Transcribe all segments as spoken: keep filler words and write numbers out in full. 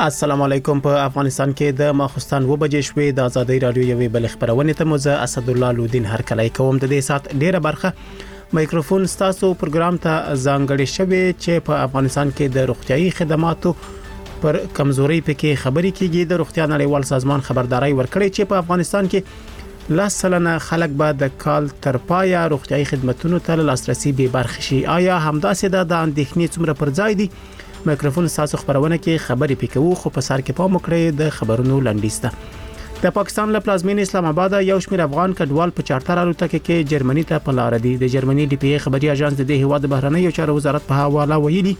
السلام علیکم. په افغانستان کې د ماخستان و بجې شوې د ازادي رادیو یوې بل خبرونه ته مزه اسد الله لودین هر کله کوم د دې سات ډیره برخه مایکروفون ستاسو پروګرام ته ځانګړی شوی چې په افغانستان کې د روغتيایي خدماتو پر کمزوري پکې خبري کیږي. د روغتیا نړیوال سازمان خبرداري ورکړي چې په افغانستان کې لاس سلنه خلک به د کال تر پایا روغتيایي خدماتو ته لاسرسي به برخه شي. آیا همداسې د اندېښنې څومره پر ځای دي؟ مایکروفون تاسو خبرونه کې خبرې پکوو خو په سر کې پام وکړئ د خبرونو لنډیسته. د پاکستان له پلازمینې اسلام آباد یو شمېر افغان کډوال په چارټر الوتکه کې جرمني ته په لار دي. د جرمني ډي پی ای خبري اژانس د هیواد بهرنیو چارو وزارت په حواله ویلي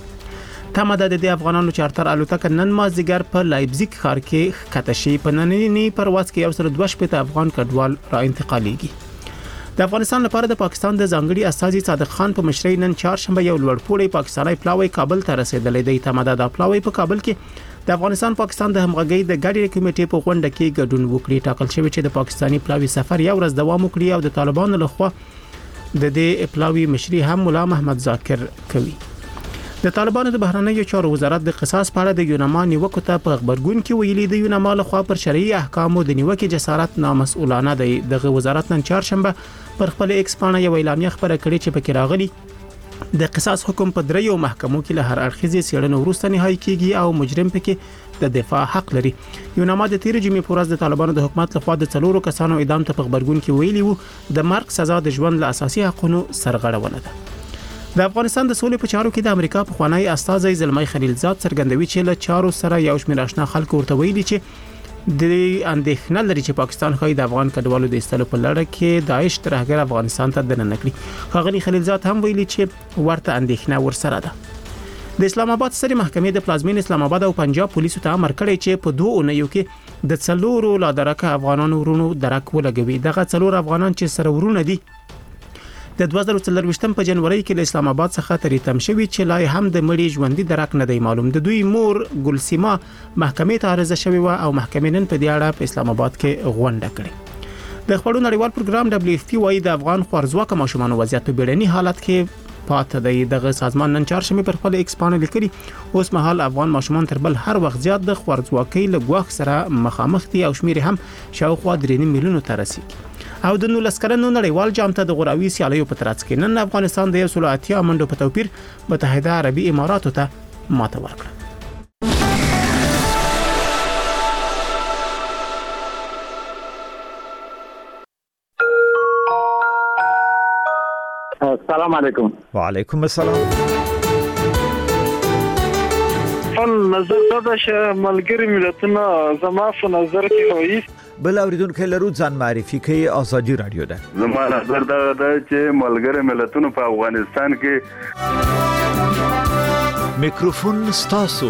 تمه ده د افغانانو چارټر الوتکه نن مازیګر په لایپزیګ ښار کې ښکته شي. په نننی پرواز کې یو سره دوه شپږ افغان کډوال را انتقالېږي. د افغانستان لپاره د پاکستان د ځانګړي استازي صادق خان په مشرۍ نن چهارشنبه یو لوړپوړی پاکستاني پلاوی کابل ته رسیدلی دی. تمه ده پلاوی په کابل کې د افغانستان پاکستان د همغږي د ګډې کمیټې په غونډه کې ګډون وکړي. ټاکل شوی چې د پاکستاني پلاوی سفر یو ورځ دوام وکړي او د طالبانو لخوا د دې پلاوی مشري هم مولا محمد ذاکر کوي. د طالبانو د بهرنیو چارو وزارت د قصاص په اړه د یوناما نیوکو ته په خبرګون کې ویلي د یوناما لخوا پر شرعي احکامو د نیوکې جسارت نامسؤلانه دی. د وزارت نن چهارشنبه پر خپل ایکس باندې یو اعلامیه خبره کړې چې پکې راغلي د قصاص حکم په دریو محکمو کې له هر اړخیزې څېړنې وروسته نهایی کیږي او مجرم پکې د دفاع حق لري. یوناما د تیر جمعې په ورځ د طالبانو د حکومت لخوا د څلورو کسانو اعدام ته په خبرګون کې ویلي وو د مرګ سزا د ژوند له اساسي حقوقو سرغړونه ده. د افغانستان د سولې په چارو کې د امریکا په خوانی استازي زلمي خلیلزاد څرګندوي چې له چارو سره یو شمېر آشنا خلک ورته ویلي چې د اندېښنه لري چې پاکستان خو د افغان کډوالو د ایستلو په لړ کې داعش ترهګر افغانستان ته دننه کړی. خغلی خلیلزاد هم ویلي چې ورته اندېښنه ورسره ده. د اسلام آباد سترې محکمې د پلازمین اسلام آباد او پنجاب پولیسو ته امر کړی چې په دوه اونیو کې د څلورو لا درکه افغانانو ورونو درک ولګوي. دغه څلور افغانان چې سره ورونه دي د دوه زره څلرويشتم په جنوري کې له اسلام آباد څخه تریتم شوی چې لای هم د مړي ژوندۍ درک نه دی معلوم. د دوی مور ګلسیما محکمې ته عرضه شوی و او محکمې نن په دې اړه په اسلام آباد کې غونډه کړې. د خبرونو نړیوال پروګرام دبليو اف پی وايي د افغان خوارزواکه ماشومان وضعیت په بیړني حالت کې پاتې دی. دغه سازمان نن چهارشنبه پر خپل ایکس باندې لیکلي اوس مهال افغان ماشومان تر بل هر وخت زیات د خوارزواکۍ له ګواښ سره مخامخ دي او شمیر هم شاوخوا درې میلیونه ته رسیدي. او د نولس کلنو نړیوال جام ته د غوراوي سیالیو په ترڅ کې نن افغانستان د یو سل اتیا منډو په توپیر متحده عربي اماراتو ته ماته ورکړه. السلام علیکم. وعلیکم السلام. فل نظر دا چې ملګری ملتونه زما په نظر کې وایي بل اوریدونکو لرو ځان معرفي کوي ازادي رادیو ده. زما نظر دا ده چې ملګری ملتونه په افغانستان کې میکروفون ستاسو.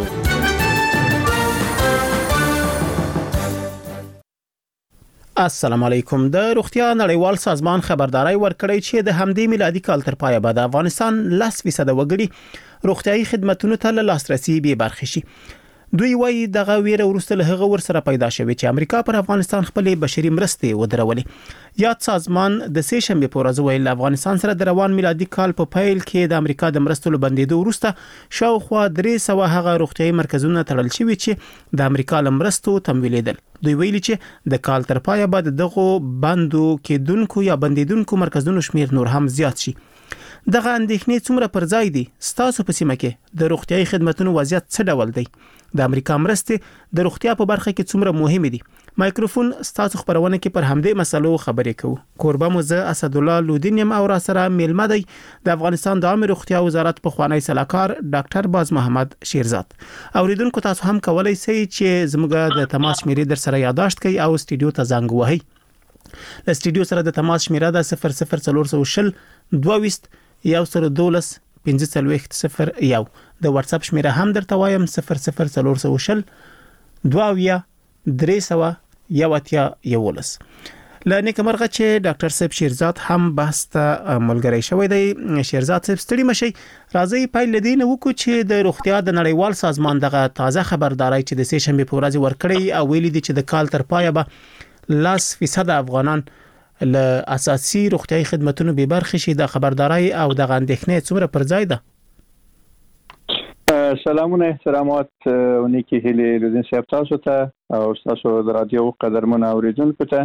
السلام علیکم. د روغتیا نړیوال سازمان خبرداري ورکړی چې د همدې میلادي کال تر پایه به د افغانستان لس فیصد وګړي روغتيایي خدماتو ته لاسرسي به برخه شي. دوی وايي دغه ویره ورسته له هغه ورسره پیدا شوی چې امریکا پر افغانستان خپل بشري مرستې ودرولې. یاد سازمان د سه شنبه په ورځ ویل افغانستان سره د روان میلادي کال په پیل کې د امریکا د مرستو بندیدو ورسته شاوخوا درې سوه هغه روغتيایي مرکزونه تړل شوي چې د امریکا له مرستو تمویلېدل. دوی ویلي چې د کال تر پایه بعد دغه بندو کېدونکو یا بندیدونکو مرکزونو شمیر نور هم زیات شي. دغه اندېښنې څومره پر ځای دي؟ ستاسو په سیمه کې د روغتيایي خدماتو وضعیت څه ډول دی؟ د امریکا مرستې د روغتیا په برخه کې څومره مهمه دي؟ مایکروفون ستاسو خبرونه کې پر همدې مسلو خبرې کوو. کوربه مزه اسد الله لودین یم او را سره میلمه دی د افغانستان د عامه روغتیا وزارت په خوانی سلاکار ډاکټر باز محمد شیرزاد. اوریدونکو تاسو هم کولای شئ چې زموږ د تماس شمیرې در سره یاداشت کړئ او سټډیو ته زنګ ووهئ. ل سټډیو سره د تماس شمیره ده صفر صفر څلور شل دوه یو سل دولس پنځه څلوېښت صفر یو. د واتس اپ شمیره هم درته وایم صفر صفر څلور شل دوه درې سوه یو اتیا یولس. لنه کومرغه چې ډاکټر صاحب شیرزاد هم بحث ته ملګری شوی دی. شیرزاد صاحب ستړي مشي راځي پایل دین وکړو چې د روغتیا د نړیوال سازمان دغه تازه خبرداري چې د سه شنبه په ورځ ورکړی او ویلي دي چې د کال تر پایه به لاس فیصد افغانان له اساسي روغتيایي خدماتو به برخه شي. د خبرداري او د غندښنې څومره پر ځای ده؟ سلامونه احترامات او نیکی هیله لودین صاحب تاسو ته او تاسو د رادیو قدرمن اوریدونکو ته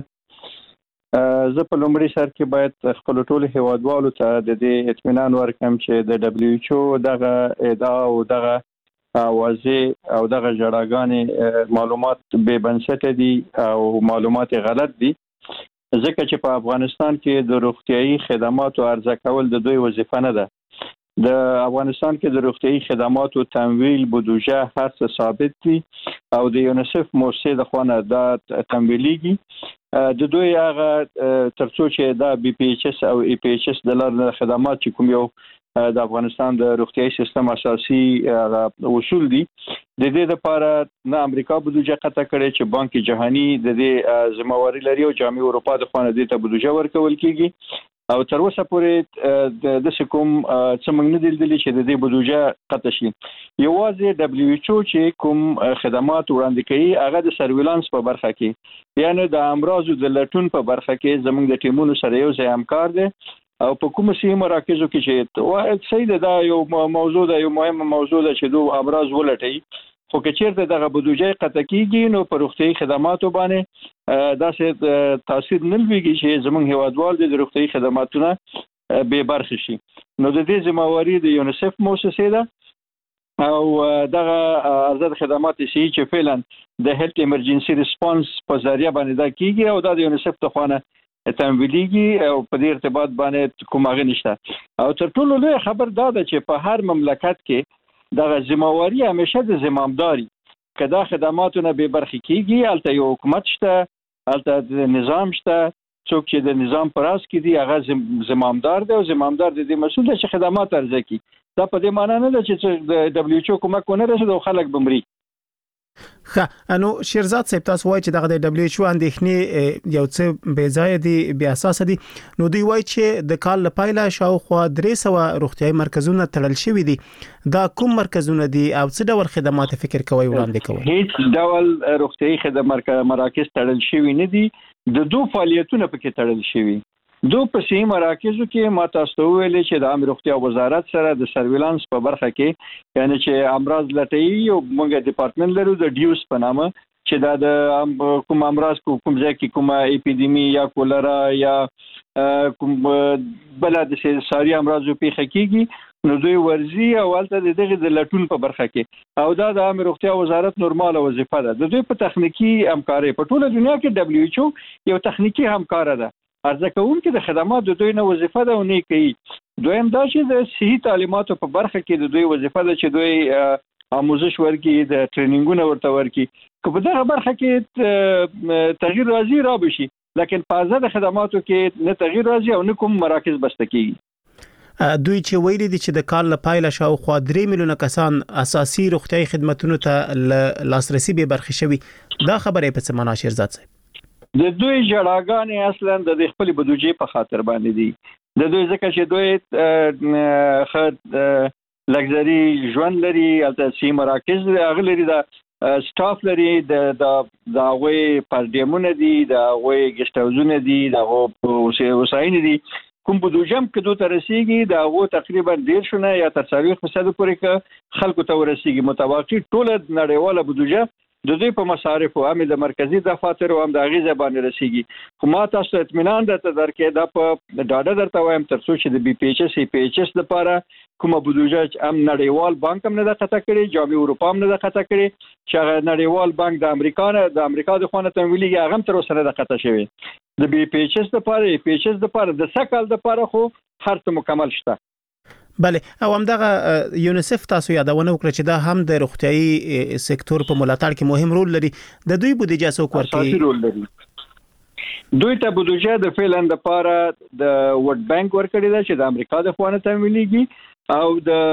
زه په لومړي سر کې باید خپل ټول هیوادوالو ته د دې اطمینان ورکړم چې د دبليو ایچ او دغه ادعا او دغه واضح او دغه جړاګانې معلومات به بنسټ دي او معلومات غلط دي، ځکه چې په افغانستان کې د روغتيایي خدماتو عرضه کول د دوی وظیفه نه ده. د افغانستان کې د روغتيایي خدماتو تمویل بودجه هر څه ثابت دي او د یونیسف مؤسسې د خوانه د تمویليږي د دوی هغه ترڅو چې د بي پی ایچ اس او ای پی ایچ اس د لارې خدمات چې کوم یو د افغانستان د روغتيایي سیستم اساسي اصول دي، د دې لپاره نه امریکا بودجه قطع کړي چې بانک جهانی د دې ذمہواری لري او جامعه اروپا د خوانه د ته بودجه ورکول کیږي او تر اوسه پورې د سکوم څمنګ نه دي چې د دې بودجه قطع شي. یوازې دبليو ایچ او چې کوم خدمات وړاندې کوي هغه د سرویلانس په برخه کې، یعنی د امراضو د لټون په برخه کې زموږ د ټیمونو سره یو ځای همکار دي او په کوم سیمه مراکزو کې چې صحیح ده، دا یو موضوع ده، یو مهمه موضوع ده چې دوه امراض ولټي، خو که چیرته دغه بودجه قطع کیږي نو پر روغتيایي خدماتو باندې داسې تاثیر نه لويږي چې زموږ هیوادوال د روغتيایي خدماتونه به برخه شي. نو د دې ذمہواری د یونیسف مؤسسې ده او دغه آزاد خدمات سي چې فعلا د هیلث ایمرجنسي ریسپانس په ذریعہ باندې دا کیږي او د یونیسف ته خوانه تمویليږي او په دې ارتباط باندې کوم هغه نشته. او تر ټولو لوی خبر دا ده چې په هر مملکت کې دغه ذمہواری همیشه د زمامداري کدا خدماتونه به برخه کیږي، البته یو حکومت شته، البته د نظام شته، څوک چې د نظام پراس کې دی هغه زمامدار دی او زمامدار د دې مسؤل دی چې خدمات ارزه کی. دا په دې معنی نه ده چې د دبليو ایچ او کومک ونه رسید او خلک بمري. ښه، نو شیرزاد صاحب تاسو وایي چې دغه د دبليو ایچ او اندېښنې یو څه بې ځای دي، بیا اساس دي، نو دوی وایي چې د کال لپاره شاوخوا درې سوه روغتيایي مرکزونه تړل شوي دي. دا کوم مرکزونه دي او څه ډول خدمات فکر کوي وړاندې کوي؟ هیڅ ډول روغتيایي خدمات مراکز تړل شوي نه دي، د دوه فعالیتونه پکې تړل شوي. دو په سیمه مراکزو کې ما تاسو ویلي چې د عامه روغتیا وزارت سره د سرویلانس په برخه کې، یعنی چې امراض لټي او موږ ډپارټمنټ لرو د ډیوس په نامه چې دا د کوم امراض کوم ځای کې کومه اپیډیمي یا کولرا یا کوم بل د ساري امراضو پیښه کیږي نو دوی ورزي او البته دغه د لټون په برخه کې او دا د عامه روغتیا وزارت نورماله وظیفه ده. د دوی په تخنیکی همکاري په ټوله دنیا کې دبليو ایچ او یو تخنیکی همکار ده، ارزه کوونکې د خدمات د دوی نه وظیفه ده او نه کوي. دویم دا چې د صحي تعلیماتو په برخه کې د دوی وظیفه ده چې دوی آموزش ورکړي، د ټریننګونه ورته ورکړي. که په دغه برخه کې تغییر راځي را بشي، لکن په آزاد خدماتو کې نه تغییر راځي او نه کوم مراکز بسته کیږي. دوی چې ویلي دي چې د کال لپاره شاوخوا درې میلیونه کسان اساسي روغتيایي خدماتو ته لاسرسي به برخه شوي، دا خبره په څه معنا شیرزاد صاحب؟ د دوی جړاګانې اصلا د خپل بودجې په خاطر باندې دي. د دوی ځکه چې دوی خد لګزري ژوند لري، البته سي مراکز اغلري د سټاف لري، د د غوي پردیمونه دي، د غوي گیسټ هاوسونه دي، د غو وسایل دي، کوم بودجم کې دوه ترسيږي د غو تقریبا ډیر شونه یا تر څلوېښت فیصد پورې ک خلکو ته ورسیږي. متوقع ټول نړیواله بودجه د دوی په مصارف او هم د مرکزی دفاتر او هم د غیزه باندې رسیږي. خو ما تاسو اطمینان درته درکې دا په ډاډه درته وایم تر څو چې د بي پی ایچ اس ای پی ایچ اس لپاره کومه بودجه هم نړیوال بانک هم نه ده قطع کړې، جامعه اروپا هم نه ده قطع کړې، چې نړیوال بانک د امریکا نه د امریکا د خوانه تمویلي هغه هم تر اوسه نه ده قطع شوی. د بي پی ایچ اس لپاره ای پی ایچ اس لپاره د سکل لپاره خو هر څه مکمل شته. بله، او همدغه یونیسف تاسو یادونه وکړه چې دا هم د روغتيایي سکتور په ملاتړ کې مهم رول لري. د دوی بودجه څوک ورکوي؟ اساسي رول لري. دوی ته بودجه د فعلن د لپاره د ورلد بانک ورکړي ده چې د امریکا د خوانه تمویليږي او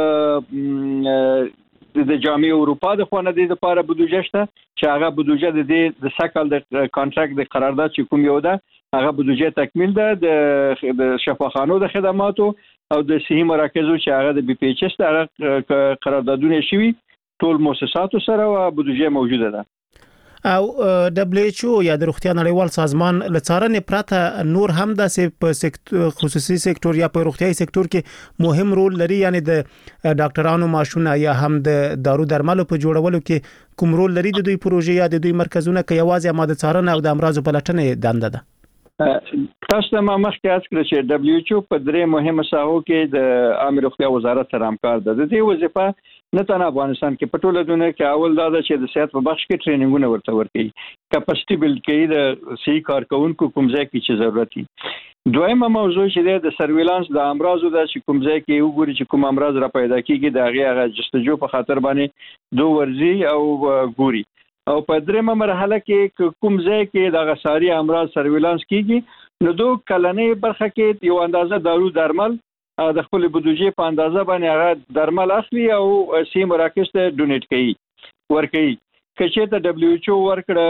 د د جامعه اروپا د خوانه د لپاره بودجه شته چې هغه بودجه د د سکل د کانټراکټ د قرارداد چې کوم یو ده هغه بودجه تکمیل ده د شفاخانو د خدماتو او د صحي مراکزو چې هغه د بي پی ایچ اس هغه قراردادونه شوي ټول مؤسساتو سره او بودجه موجوده ده. او دبليو ایچ او یا د روغتیا نړیوال سازمان لڅارنې پراته نور هم د په خصوصي سکتور یا په روغتیاي سکتور کې مهم رول لري، یعنی د ډاکټرانو معاشونه یا هم د دارو درملو په جوړولو کې کوم رول لري د دوی پروژې یا د دوی مرکزونه کې یوازې ماده څارنه او د امراض پلټنې دنده ده؟ تاسو ما مخکې اس کړی چې دبليو ایچ او په درې مهمه ساحو کې د عامه روغتیا وزارت سره همکار ده. د دې وظیفه نه تنه افغانستان کې په ټوله دنیا کې اول دا ده چې د صحت په بخش کې ټریننګونه ورته ورکړي، کپاسټي بلډ کوي د صحي کارکونکو کوم ځای کې چې ضرورت وي. دویمه موضوع چې د سرویلانس د امراضو د کوم ځای کې وګوري چې کوم امراض را پیدا کیږي د هغه جستجو په خاطر باندې دوه ورزي او ګوري. او په دریمه مرحله کې کوم ځای کې د غساري امراض سرویلانس کیږي نو دوه کلنې برخه کې یو اندازه دارو درمل د خپل بودیجې په اندازه باندې هغه درمل اخلي او سی مراکز ته ډونیټ کوي ورکوي. کچې ته دبليو ایچ او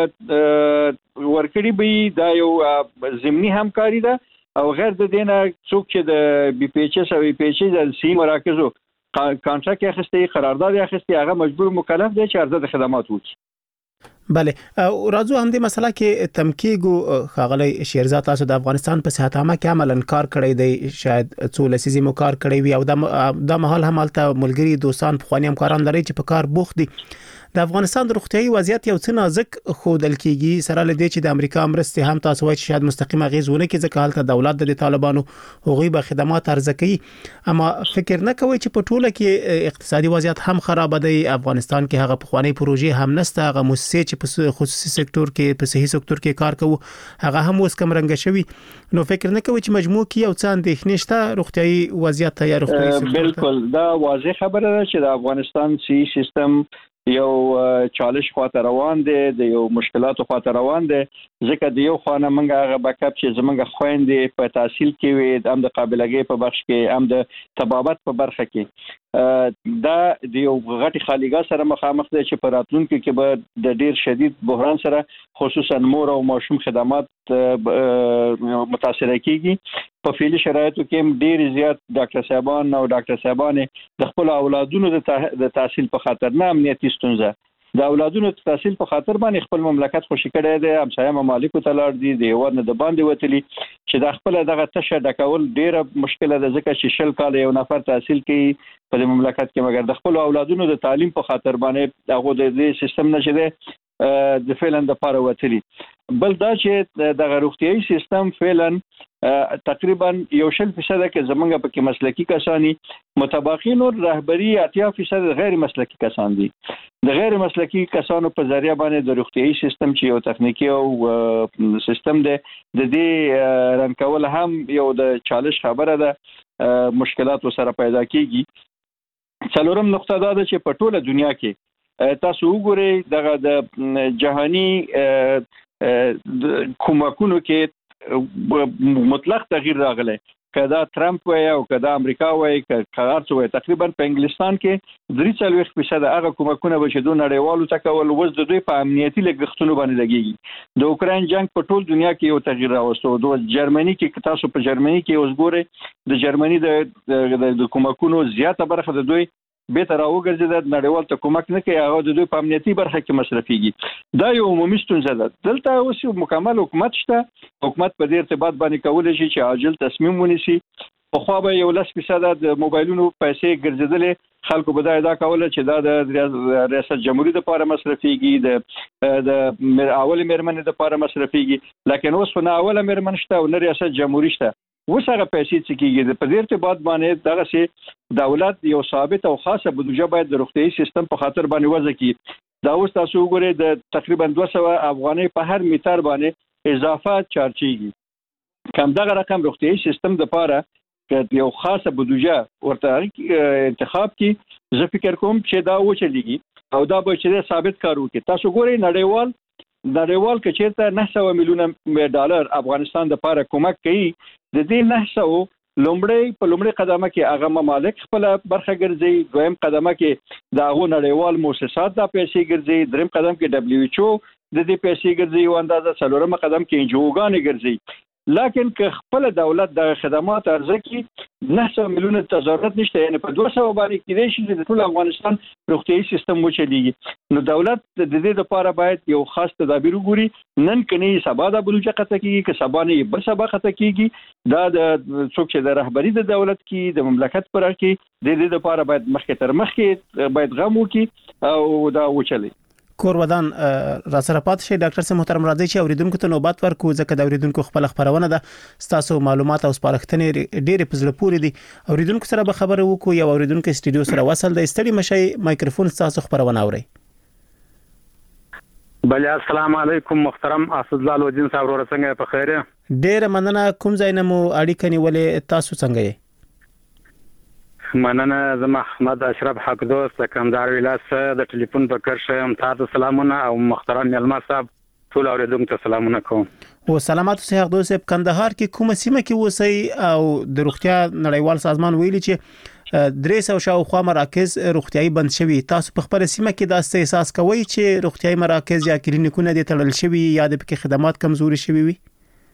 ورکړه ورکړي به دا یو ضمني همکاري ده او غیر د دینه څوک چې د بي پی ایچ اس او بي پی ایچ د سی مراکزو کانټراکټ اخیستي قرارداد اخیستي هغه مجبور مکلف دی چې عرضه خدمات وکړي. بله راځو هم د مسله کې تمکیګو خاغلی شیرزاد تاسو د افغانستان په صحت عامه کې عملاً کار کړی دی، شاید څو لسیزې مو کار کړی وي او د مهال هم حالت ملګری دوستان خواني همکاران لري چې په کار بوخت دي. د افغانستان د روغتیايي وضعیت یو څه نازک خودل کیږي سره لدې چې د امریکا مرستې هم تاسو وایي چې شاید مستقیم غیز ونه کې ځکه حالت دولت د طالبانو هغوی به خدمات ارزه کوي، اما فکر نه کوي چې په ټوله کې اقتصادي وضعیت هم خراب دی. افغانستان کې هغه پخوانی پروژې هم نشته، هغه مؤسسې چې په خصوصي سکتور کې په صحي سکتور کې کار کوي هغه هم اوس کم رنګ شوی. نو فکر نه کوي چې مجموع کې یو څه اندېښنې شته روغتیايي وضعیت یا روغتیايي سکتور؟ بالکل دا واضح خبره ده چې د افغانستان صحي سیستم یو چالش خواته روان دي، د یو مشکلاتو خواته روان دي، ځکه د یو خانه منګه هغه بکاپ چې زمونږ خويندې په تحصیل کې وي هم د قابلګۍ په بخش کې هم د طبابت په برخه کې دا د یو غټي خالیګا سره مخامخ دي چې په راتلونکو کې به د ډیر شدید بحران سره خصوصا مور او ماشوم خدمات متاثر کیږي. په فعلي شرایطو کې ډیر زیات ډاکټر صاحبان او ډاکټر صاحبانې د خپل اولادونو د تحصیل په خاطر نه امنیتي ستونزه د اولادونو د تحصیل په خاطر باندې خپل مملکت خوشی کړی دی، همسایه ممالکو ته لاړ دي، د یو نه د باندې وتلی چې د خپل دغه تشه ډکول ډیره مشکله ده، ځکه چې شل کال یو نفر تحصیل کوي په مملکت کې مګر د خپل اولادونو د تعلیم په خاطر باندې هغه د دې سیستم نشي د فعلا د پاره وتلی. بل دا چې د روغتیايي سیستم فعلا تقریبا یو شل فیصد کې زمونږ په کې مسلکی کسانی متباقین او رهبری اتیا فیصد غیر مسلکی کسان دي. د غیر مسلکی کسانو په ذریعہ باندې د روغتیايي سیستم چې یو تخنیکی او سیستم دی د دې رن کول هم یو د چالش خبره ده، مشکلات سره پیدا کیږي. څلورم نقطه دا ده چې په ټوله دنیا کې تاسو وګورئ دغه د جهانی کومکونو کې مطلق تغییر راغلی، کدا ترامپ وای او کدا امریکا وای کارڅ وای تقریبا په انګلستان کې درې څلويخ فیصد هغه کومکونه به چې دوه نړیوالو تکول وز د دوی په امنیتي لګښتونو باندې لګیږي. د اوکراین جنگ په ټول دنیا کې یو تغییر راوستو. د جرمني کې تاسو په جرمني کې اوس ګورئ د جرمني د د کومکونو زیاته برخه د دوی به تر اوګرځي د نړیوال ته کومک نه کوي، هغه د دوی په امنیتي برخه کې مصرفيږي. دا یو عمومي ستونزه ده. دلته اوس مکمل حکومت شته، حکومت په دې ارتباط باندې کولای شي چې عاجل تصمیم ونیسي. په خو به یو لس فیصد د موبایلونو پیسې ګرځیدلې خلکو به دا ادا کوله چې دا د ریاست جمهوریت لپاره مصرفيږي، د د اول مرمنې لپاره مصرفيږي، لکه اوس نه اول مرمن شته او نه ریاست جمهوریت شته. وسره پیسې چې کیږي په دې ارتباط باندې دغه سي دولت یو ثابت او خاصه بودیجه باید د روغتیايي سیستم په خاطر باندې وضع کړي. دا اوس تاسو وګورئ د تقریبا دوه سوه افغانۍ په هر میټر باندې اضافه چارجیږي. کم دغه رقم روغتیايي سیستم د لپاره چې یو خاصه بودیجه ورته انتخاب کړي، زه فکر کوم چې دا وچلېږي او دا به چې ثابت کار وکړي. تاسو ګورئ نړیوال نړیوال کې چیرته نه سوه میلیونه ډالر افغانستان د لپاره کومک کوي، د دې نه سوه لومړی په لومړی قدمه کې هغه ممالک خپل برخه ګرځي، دویم قدمه کې د هغو نړیوال مؤسسات د پیسې ګرځي، دریم قدم کې دبليو ایچ او د دې پیسې ګرځي او اندازه څلورم قدم کې انجوګانې ګرځي. لکن که خپل دولت د خدمات ارزه کې نه سوه میلیونه ته ضرورت نشته، یعنی په دوه سوه باندې کېدای شي د ټول افغانستان روغتیايي سیستم وچلېږي. نو دولت د دې لپاره باید یو خاص تدابیر وګوري. نن کني سبا د بلوچ قطه کېږي که سبا نه بل سبا قطه کېږي، دا د څوک چې د رهبری د دولت کې د مملکت پر کې د دې لپاره باید مخکې تر مخکې باید غم وکړي او دا وچلي. کور ودان را سره پات شي. ډاکټر سي محترم راځي چې اوریدونکو ته نوبات ورکو، ځکه د اوریدونکو خپل خبرونه ده، تاسو معلومات او سپارښتنې ډېرې په زړه پورې دي. اوریدونکو سره به خبرې وکړو. یو اوریدونکو استودیو سره وصل د استړي مشي مایکروفون تاسو خبرونه اوري. بله السلام علیکم محترم اسدالله لودین صاحب، ورته څنګه په خیر؟ ډېر مننه. کوم ځای نه مو اړیکه نیولې، تاسو څنګه یې؟ مننه. زما احمد اشرف حق دوست د کندهار ولایت د ټلیفون په کرښه هم تاسو سلامونه او محترم ملما صاحب ټول اوریدونکو ته سلامونه کوم. او سلامات اوسئ. حق دوست په کندهار کې کومه سیمه کې اوسئ او د روغتیا نړیوال سازمان ویلي چې درې سوه شاوخوا مراکز روغتیايي بند شوي. تاسو په خپل سیمه کې دا څه احساس کوئ چې روغتیايي مراکز یا کلینیکونه دې تړل شوي یا د پکې خدمات کمزوري شوي وي؟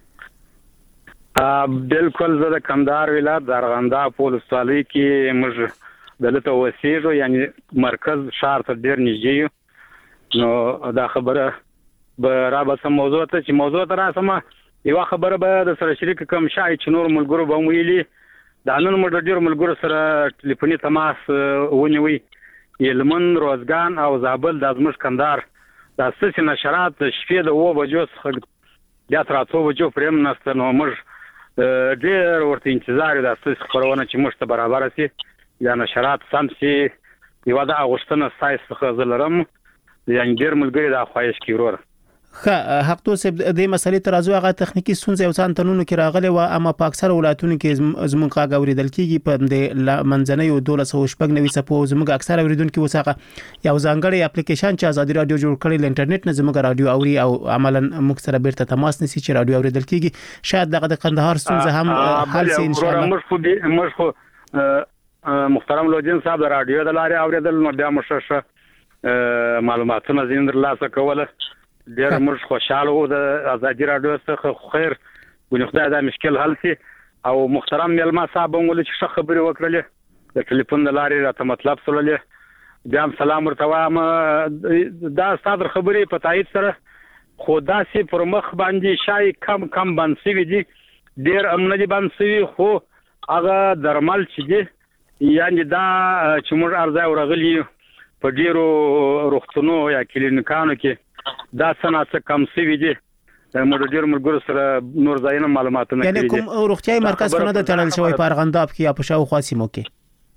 بالکل. زه د کندهار ولایت د ارغنداب په ولسوالۍ کې موږ دلته اوسېږو، یعنی مرکز ښار ته ډېر نږدې یو. نو دا خبره به را بسم موضوع ته چې موضوع ته راسم، یو خبره به د سره شریک کوم شای چې نور ملګرو به ویلي. دا نن موږ د ډېر ملګرو سره ټلیفوني تماس ونیوي. هلمند، روزګان او زابل د زموږ کندهار د اساسي نشرات د شپې د اوه بجو څخه بیا تر اته بجو پرې نسته. نو موږ ډېر ورته انتظار د اساسي خبرونه چې موږ ته برابر شي یا نشرات سم شي. یو دا غوښتنه سایس څخه زلرم، یعنی ډېر ملګری دا خواهش کوي ورور. ښه حق تو سب د مسلې ترازو هغه تخنیکی ستونزې او ځان تنونو کې راغلي و، اما په اکثر ولایتونو کې زمونږ غږ اوریدل کیږي. په د منځنۍ دولس او شپږ نوي سپو زمونږ اکثر اوریدونکو وساقه یو ځانګړی اپلیکیشن چې ازادي رادیو جوړ کړی ل انټرنیټ نه زمونږ رادیو اوري او عملاً موږ سره بیرته تماس نسی چې رادیو اوریدل کیږي. شاید دغه د کندهار ستونزه هم حل شي ان شاء الله. موږ خو موږ خو محترم لودین صاحب د رادیو د لارې اوریدل نو بیا مشه معلوماتونه زیندر لاسه کوله. ډېر موږ خوشاله وو د ازادي رادیو څخه. خیر ګونې خدای دا مشکل حل شي. او محترم ملما صاحب هم ولې چې ښه خبرې وکړلې د ټلیفون د لارې راته مطلب سوللې، بیا هم سلام ورته وایم. دا ستا د خبرې په تایید سره خو داسې پر مخ باندې شای کم کم بند شوي دي، ډېر هم نه دي بند شوي، خو هغه درمل چې دي یعنې دا چې موږ ارځای ورغلي په ډېرو روغتونو یا کلینیکانو کې دا څه کم شوي دي. موږ ډېر ملګرو سره نور ځایونه معلوماتونه کړي دي. یعنې کوم روغتیايي مرکز نه د تړل شوی په ارغنداب کې یا په شاوخوا سیمو کې؟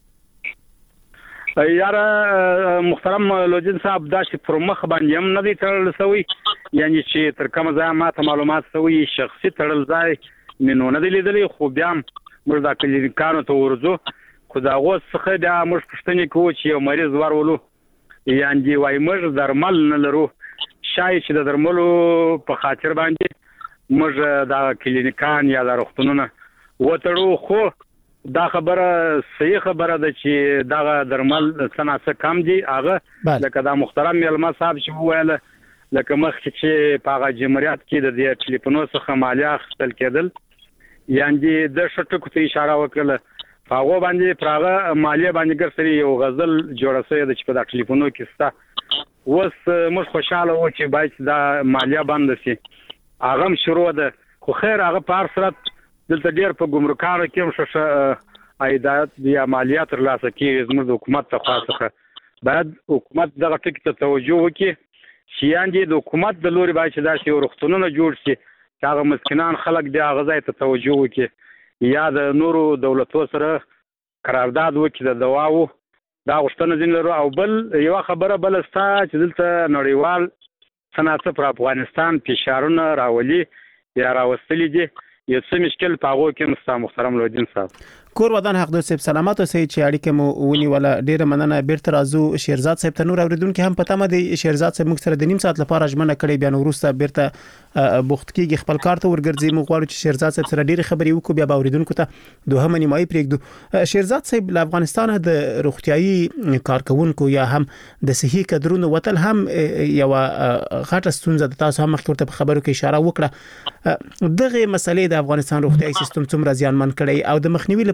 یاره محترم لودین صاحب دا چې پر مخ باندې هم نه دی تړل شوی، یعنی چې تر کومه ځایه ماته معلومات شوي شخصي تړل ځای مې نو نه دی لیدلی. خو بیا هم موږ دا کلینیکانو ته ورځو، خو د هغو څخه بیا موږ پوښتنې کوو چې یو مریض ورولو، یعنې وایي موږ درمل نه لرو. شاید چې د درملو په خاطر باندې موږ دا کلینیکان یا د روغتونونه وتړو. خو دا خبره صحیح خبره ده چې دا درمل څه نه څه کم دي. هغه لکه دا محترم ملما صاحب چې وویل، لکه مخکې چې په هغه جمهوریت کې د دې ټلیفونو څخه مالیه اخیستل کېدل، یعنې د ښه ټکو ته اشاره وکړله. په هغو باندې پر هغه مالیه باندې ګرځري یو غزل جوړه شوې ده چې په دا ټلیفونو کې شته. اوس موږ خوشاله وو چې باید دا مالیه بنده شي. هغه هم شروع ده، خو خیر هغه په هر صورت دلته ډېر په ګمرکانو کې هم ښه عایدات یا مالیه ترلاسه کېږي. زموږ د حکومت څخه څخه باید حکومت دغه ټکي ته توجه وکړي چې یعنې د حکومت د لوري باید چې داسې یو روغتونونه جوړ شي چې هغه مسکینان خلک دی هغه ځای ته توجه وکړي، یا د نورو دولتو سره قرارداد وکړي د دواو. دا غوښتنه ځین لرو. او بل یو خبره بل ستا چې دلته نړیوال څه پر افغانستان فشارونه راولي یا راوستلي دي، یو څه مشکل په هغو کې مستا محترم لودین صاحب. کور ودان حق دوست صاحب سلامات اوسئ چې اړیکه مو ونیوله. ډیره مننه. بیرته راځو شیرزاد صاحب ته. نور اوریدونکو هم پته مده شیرزاد صاحب موږ سره د نیم ساعت لپاره ژمنه کړې، بیا نو وروسته بیرته بوخت کیږي خپل کار ته ورګرځي. موږ غواړو چې شیرزاد صاحب سره ډیره خبرې وکړو، بیا به اوریدونکو ته دوهمه نیمایي پرېږدو. شیرزاد صاحب له افغانستان د روغتیايي کارکونکو یا هم د صحي کډرونو وتل هم یو غټه ستونزه ده. تاسو هم مخکې ورته په خبرو کې اشاره وکړه. دغه مسلې د افغانستان روغتیايي سیستم څومره زیانمن کړي او د مخنیوي لپاره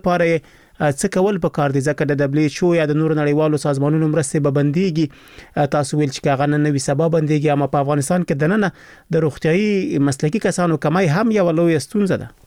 لپاره څه کول پکار دي ځکه د دبليو ایچ او یا د نور نړیوالو سازمانونو مرستې به بنديږي تاسو ویل چې هغه نن نوي سبب بنديږي اما په افغانستان کې د نن د روغتيایي مسلکي کسانو کمای هم یو لوی ستونزه ده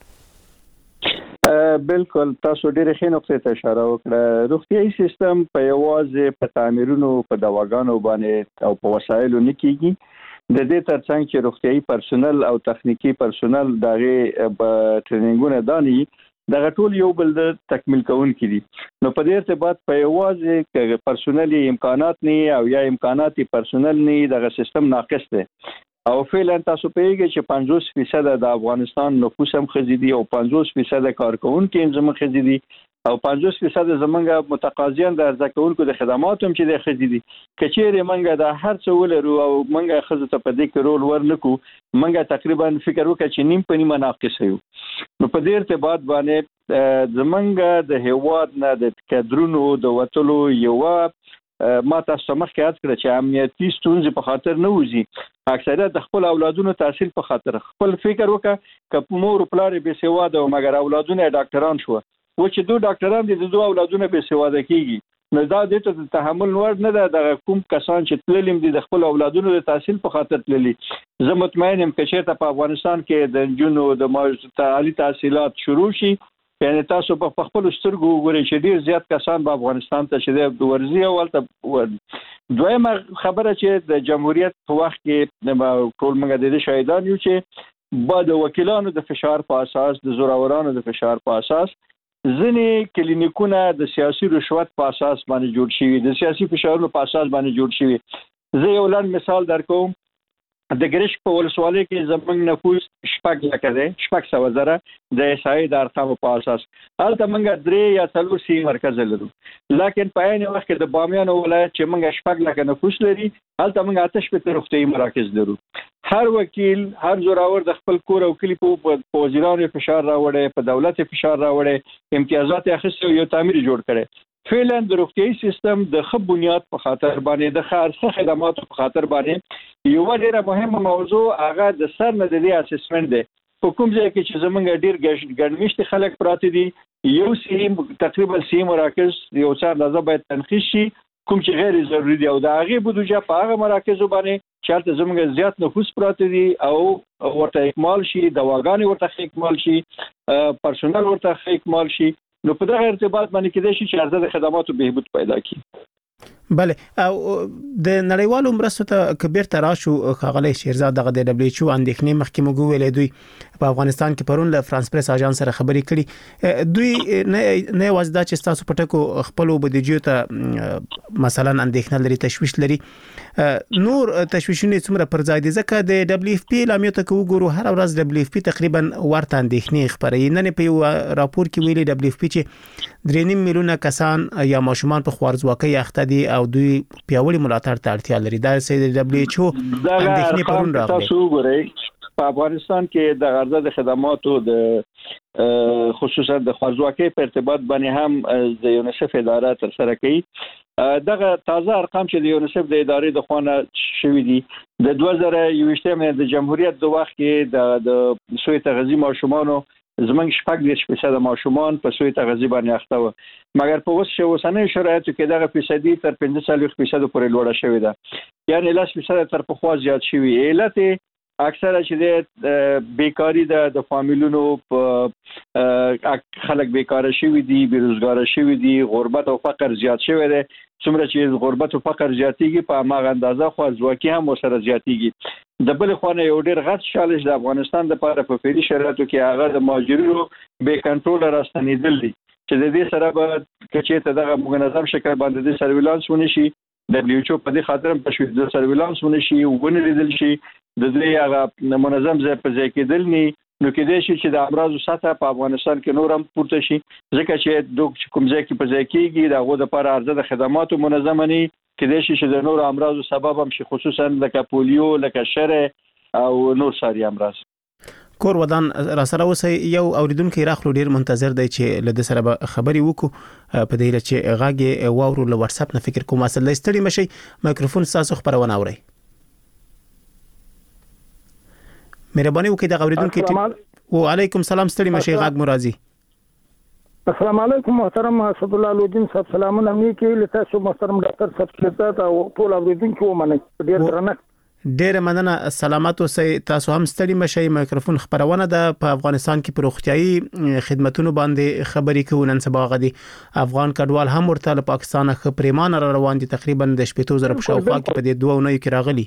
بالکل تاسو ډېر ښه نقطې ته اشاره وکړه روغتيایي سیستم په یوازې په تعمیرونو په دواګانو باندې او په وسایلو نه کیږي د دې ترڅنګ چې روغتيایي پرسونل او تخنیکی پرسونل دغه ټریننګونه داني دغه ټول یو بل د تکمیل کوونکي دي نو په دې ارتباط په یوازې کې پرسونلي امکانات نه او یا امکاناتي پرسونل نه دغه سیستم ناقص دی او فعلا تاسو پیږئ چې پنځوس فیصد د افغانستان نفوس هم خزيدي او پنځوس فیصد کارکونکو هم زموږ خزيدي او پنځوس فیصد زمونږ متقاضیان د ارزکونکو د خدماتو هم چې د خزيدي کچېره منګه د هر څه ولرو او منګه خزه ته په دې کې رول ورنکو منګه تقریبا فکر وکړه چې نیم په نیمه ناقص یو نو په دې ارتباط باندې زمونږ د هیواد نه د کډرونو د وټلو یو ما تاسو مخکې یاد کړ چې امنیتي ستونزې په خاطر نه وځي اکثریت د خپل اولادونو تحصیل په خاطر خپل فکر وکړه ک مور پلار به سواده او مګر اولادونه ډاکټران شو و چې دوه ډاکټران دي د دوه اولادونه به سواده کیږي نو دا د ته تحمل نور نه ده د کوم کسان چې تللیم دي د خپل اولادونو د تحصیل په خاطر تللي زه مطمئن یم چې ته په افغانستان کې د جنونو د عالی تحصیلات شروع شي یعنی تاسو په خپل سترګو وګورئ چې ډیر زیات کسان په افغانستان ته چې د ورزي او ولته دویمه خبره چې د جمهوریت په وخت کې ټول موږ د شهیدان یو چې بعد وکیلانو د فشار په اساس د زورورانو د فشار په اساس ځینې کلینیکونه د سیاسي رشوت په اساس باندې جوړ شوي د سیاسي فشارونو په اساس باندې جوړ شوي زه یو لاند مثال درکوم د ګریش په ولسوالۍ کې زمونږ نفوس شپږ لکه دی شپږ سوه زره د احصایې د ارقامو په اساس هلته موږ درې یا څلور سی مرکز لرو لکن په عین وخت کې د بامیان ولایت چې موږ شپږ لکه نفوس لري هلته موږ اته شپېته روغتیایي مراکز لرو هر وکیل هر زوراور د خپل کور او کلی په وزیرانو فشار راوړي په دولت فشار راوړي امتیازات اخیستي یو تعمیر جوړ کړي فعلا د روغتیایي سیستم د ښه بنیاد په خاطر باندې د ښه خدماتو په خاطر باندې یو ډیره مهمه موضوع هغه د سر نه د اسسمنت دی په کوم ځای کې چې زمونږ ډیر ګډمشت خلک پراته دي یو سیم تقریبا سی مراکز یو څار لازم باید تنخیص شي کوم چې غیر ضروري دي او د هغه بودجه په هغه مراکزو باندې چې زمونږ زیات نفوس پراته دي او ورته اکمال شي دواګانې ورته اکمال شي پرسونل ورته اکمال شي نو په دغه ارتباط باندې کېدای شي چې عرضه د خدماتو بهبود پیدا کړي بله او د نړیوالو مرستو ته کبیر تراشو خغلی شیرزاد دغه د دبليو ایچ او اندېښنې مخکې موږ ویلې دوی په افغانستان کې پرون له فرانس پریس اژانس سره خبرې کړي دوی نه نه وځدا چې تاسو پټکو خپل بودیجې ته مثلا اندېښنه لري تشويش لري نور تشويشونه څومره پر ځای دي ځکه د دبليو اف پی لامیو ته وګورو هر ورځ دبليو اف پی تقریبا ورته اندېښنې خبرې نه نه په یو راپور کې ویلي دبليو اف پی چې درې نیم میلیونه کسان یا ماشومان په خوارځواکۍ اخته دي او دوی پیاوړي ملاتړ ته اړتیا لري دا سې دبليو ایچ او اندېښنې پرون راغلي تاسو وګورئ په افغانستان کې د عرضه د خدماتو د خصوصا د خوارځواکۍ په ارتباط باندې هم د یونیسف اداره تر سره کوي دغه تازه ارقام چې د یونیسف د ادارې د خوانه شوې دي د دوه زره یوویشتم د جمهوریت د وخت کې د د سوی تغذیه ماشومانو زمونږ شپږ دېرش فیصد ماشومان په سوی تغذیه باندې اخته و مګر په اوس اوسنۍ شرایطو کې دغه فیصدي تر پنځه څلوېښت فیصد پورې لوړه شوې ده یعنی لس فیصد تر پخوا زیات شوی علت اکثره چې د بیکاری د د فامیلونو په خلک بیکاره شوي دي بیروزګار شوي دي غربت او فقر زیات شوی دی څومره چې غربت او فقر زیاتیږي په هغه اندازه خوارځواکي هم ورسره زیاتیږي د بل خو نه یو ډیر غټ چالش د افغانستان د لپاره په فعلي شرایطو کې هغه د مهاجرینو بې کنټرول راستنیدل دي چې د دې سره به کچې ته دغه منظم شکل باندې د سرویلانس ونی شي د دبليو ایچ او په دې خاطر په شوې د سرویلانس ونی شي ونه لیدل شي د دې هغه منظم ځای په ځای کېدل نه نو کېدای شي چې د امراضو سطح په افغانستان کې نور هم پورته شي ځکه چې د کوم ځای کې په ځای کېږي دغه د لپاره عرضه د خدماتو منظمه نه کېدای شي چې د نور امراضو سبب هم شي خصوصا لکه پولیو لکه شره او نور ساري امراض کور ودان را سره اوس یو اوریدونکو راخلو ډیر منتظر دی چې له د سره خبري وکړو په دې چې غاګي واورو له واتس اپ نه فکر کوم اصل لستړي مشي مایکروفون تاسو خبرونه اوري مهرباني وکړئ د اوریدونکو و علیکم سلام ستړي مشي غاګ مرضی السلام علیکم محترم اسد الله لودین صاحب، سلامونه نیکی لتاسو محترم ډاکټر صاحب شهزاد او ټول اوریدونکو ومنئ ډیر درنه. ډیر مننه، سلامات اوسئ. تاسو هم ستړي مشئ. مایکروفون خبرونه ده په افغانستان کې پر روغتيایي خدماتونو باندې خبرې کوي. نن سبا غدي افغان کډوال هم ورته له پاکستان څخه پریمانه روان دي، تقریبا د شپږ زره په شاوخوا کې په دې دوه ونو کې راغلي.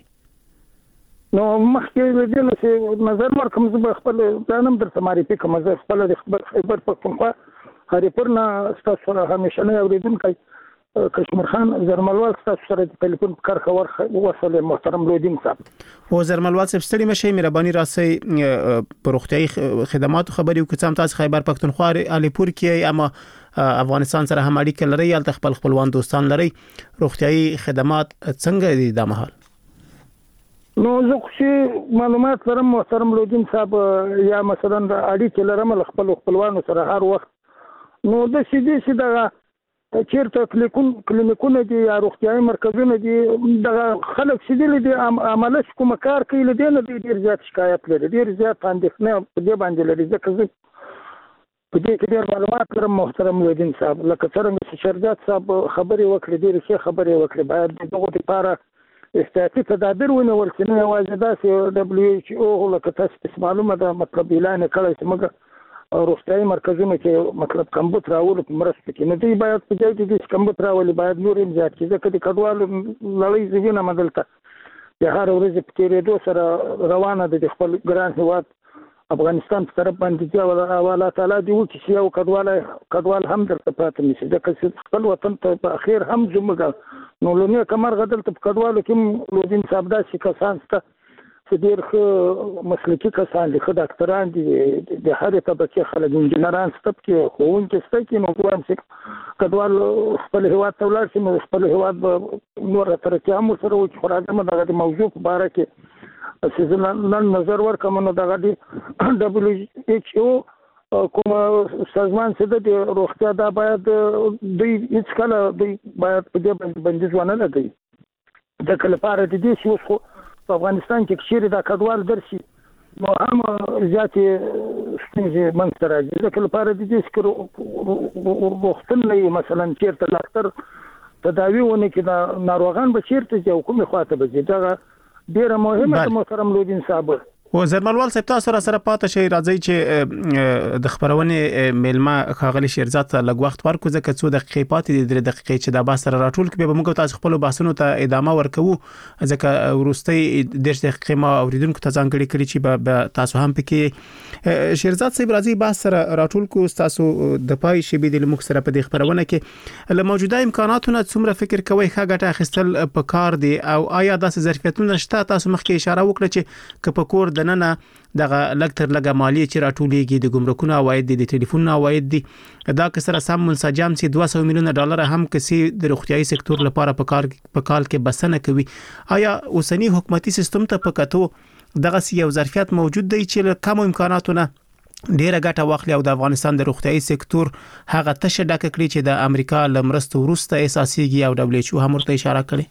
نو مخکې د دې څه نظر ورکوم زه خپل ځانم درته معرفي کوم. زه خپل د خبر خبر پښتونخوا هریپورنا ستاسو همیشه نه اوریدونکو کشمیر خان زرملوال ستاسو سره د ټلیفون کار خبر وصل محترم لودین صاحب. او زرملوال صاحب ستړي مشئ، مهرباني راسي په روغتيایي خدماتو خبرې وکړم. تاسو خیبر پښتونخوا الیپور کې اما افغانستان سره هم اړیکه لري، یا خپل خپلوان دوستان لري. روغتيایي خدمات څنګه دي د مهال؟ نو زه خو معلومات لرم محترم لودین صاحب، یا مثلا اړیکه لرم خپل خپلوانو سره هر وخت. نو د سیدي سیده چیرته کلیکون کلینیکونه دي یا روغتيایي مرکزونه دي، د خلک سیدي دي عمله کوم کار کوي لدی نه ډیر زیات شکایت لري، ډیر زیات اندېښنه په دې باندې لري. ځکه زه په دې کې ډیر معلومات لرم محترم لودین صاحب. لکه څنګه چې شهزاد صاحب خبرې وکړې، ډیر ښه خبرې وکړې. باید دغه لپاره احتیاطي تدابیر ونیول شي، نه یوازې داسې دبليو ایچ او لکه تاسو معلومه ده مطلب اعلان کړی چې موږ روغتيایي مرکزونه کې مطلب کمبود راول په مرسته کې نه دی. باید په ځای کې د کمبود راول باید نور هم زیات کړي، ځکه د کډوالو لړۍ زیږنه مدلته د هر ورځ په تیریدو سره روانه ده. د خپل ګران هیواد افغانستان په طرف باندې چې الله تعالی دی وکړي چې یو کډوال کډوال هم درته پاتې نشي، ځکه چې خپل وطن ته په اخر هم زموږ نو لونه کمر غدل ته کډوالو کې لودین صاحب داسې کسان ست چې ډېر ښه مسلکي کسان دي، ښه ډاکټران دي، د هرې طبقې خلک انجینران شته پکې، ښوونکي شته کې. نو وایم چې کډوال خپل هیواد ته ولاړ شي نو خپل هیواد به نور ترقي هم ورسره وکړي. خو راځم دغه د موضوع په باره کې چې زه نن نظر ورکړم نو دغه د ډبلیو ایچ او کوم سازمان چې د روغتیا دا باید دوی هېڅکله دوی باید په دې باندې بندیز ونه لګوي. ځکه لپاره د دې چې اوس خو په افغانستان کې چیرې دا کډوال درشي نو هم زیاتې ستونزې منځته راځي. ځکه لپاره د دې چې روغتون نه وي، مثلا چیرته ډاکټر تداوي ونه کړي، دا ناروغان به چیرته ځي او کومې خواته به ځي. دغه ډېره مهمه ده محترم لودین صاحب. او زرملوال صاحب تاسو را سره پاتې شي، راځي چې د خبرونې میلمه خاغلی شهرزاد ته لږ وخت ورکو، ځکه څو دقیقې پاتې دي، درې دقیقې چې دا بحث سره راټول کړي به موږ تاسو خپل بحثونو ته ادامه ورکوو. ځکه ورستي د دقیقې ما اوریدونکو ته ځانګړي کړي چې به تاسو هم پکې شهرزاد صاحب راځي بحث سره راټول کو. تاسو د پای شی به د موږ سره په دې خبرونه کې له موجوده امکاناتو نه څومره فکر کوي ښه ګټه اخیستل په کار دي، او آیا داسې ظرفیتونه شته؟ تاسو مخکې اشاره وکړه چې که په کور دننه دغه لکتر لګه مالیه چې راټولېږي، د ګمرکونو عواید دي، د ټلیفون عواید دي، دا که سره سم منسجم سي دوه سوه میلیونه ډالر هم کسي د روغتيایي سکتور لپاره په کار په کال کې بسنه کوي. آیا اوسنی حکومتي سیستم ته په کتو دغه یو ظرفیت موجود دی چې کم امکاناتو نه ډیره ګټه واخلي او د افغانستان د روغتيایي سکتور هغه تشه ډکه کړي چې د امریکا لمرستو وروسته اساسيږي او دبليو ایچ او هم ورته اشاره کړي؟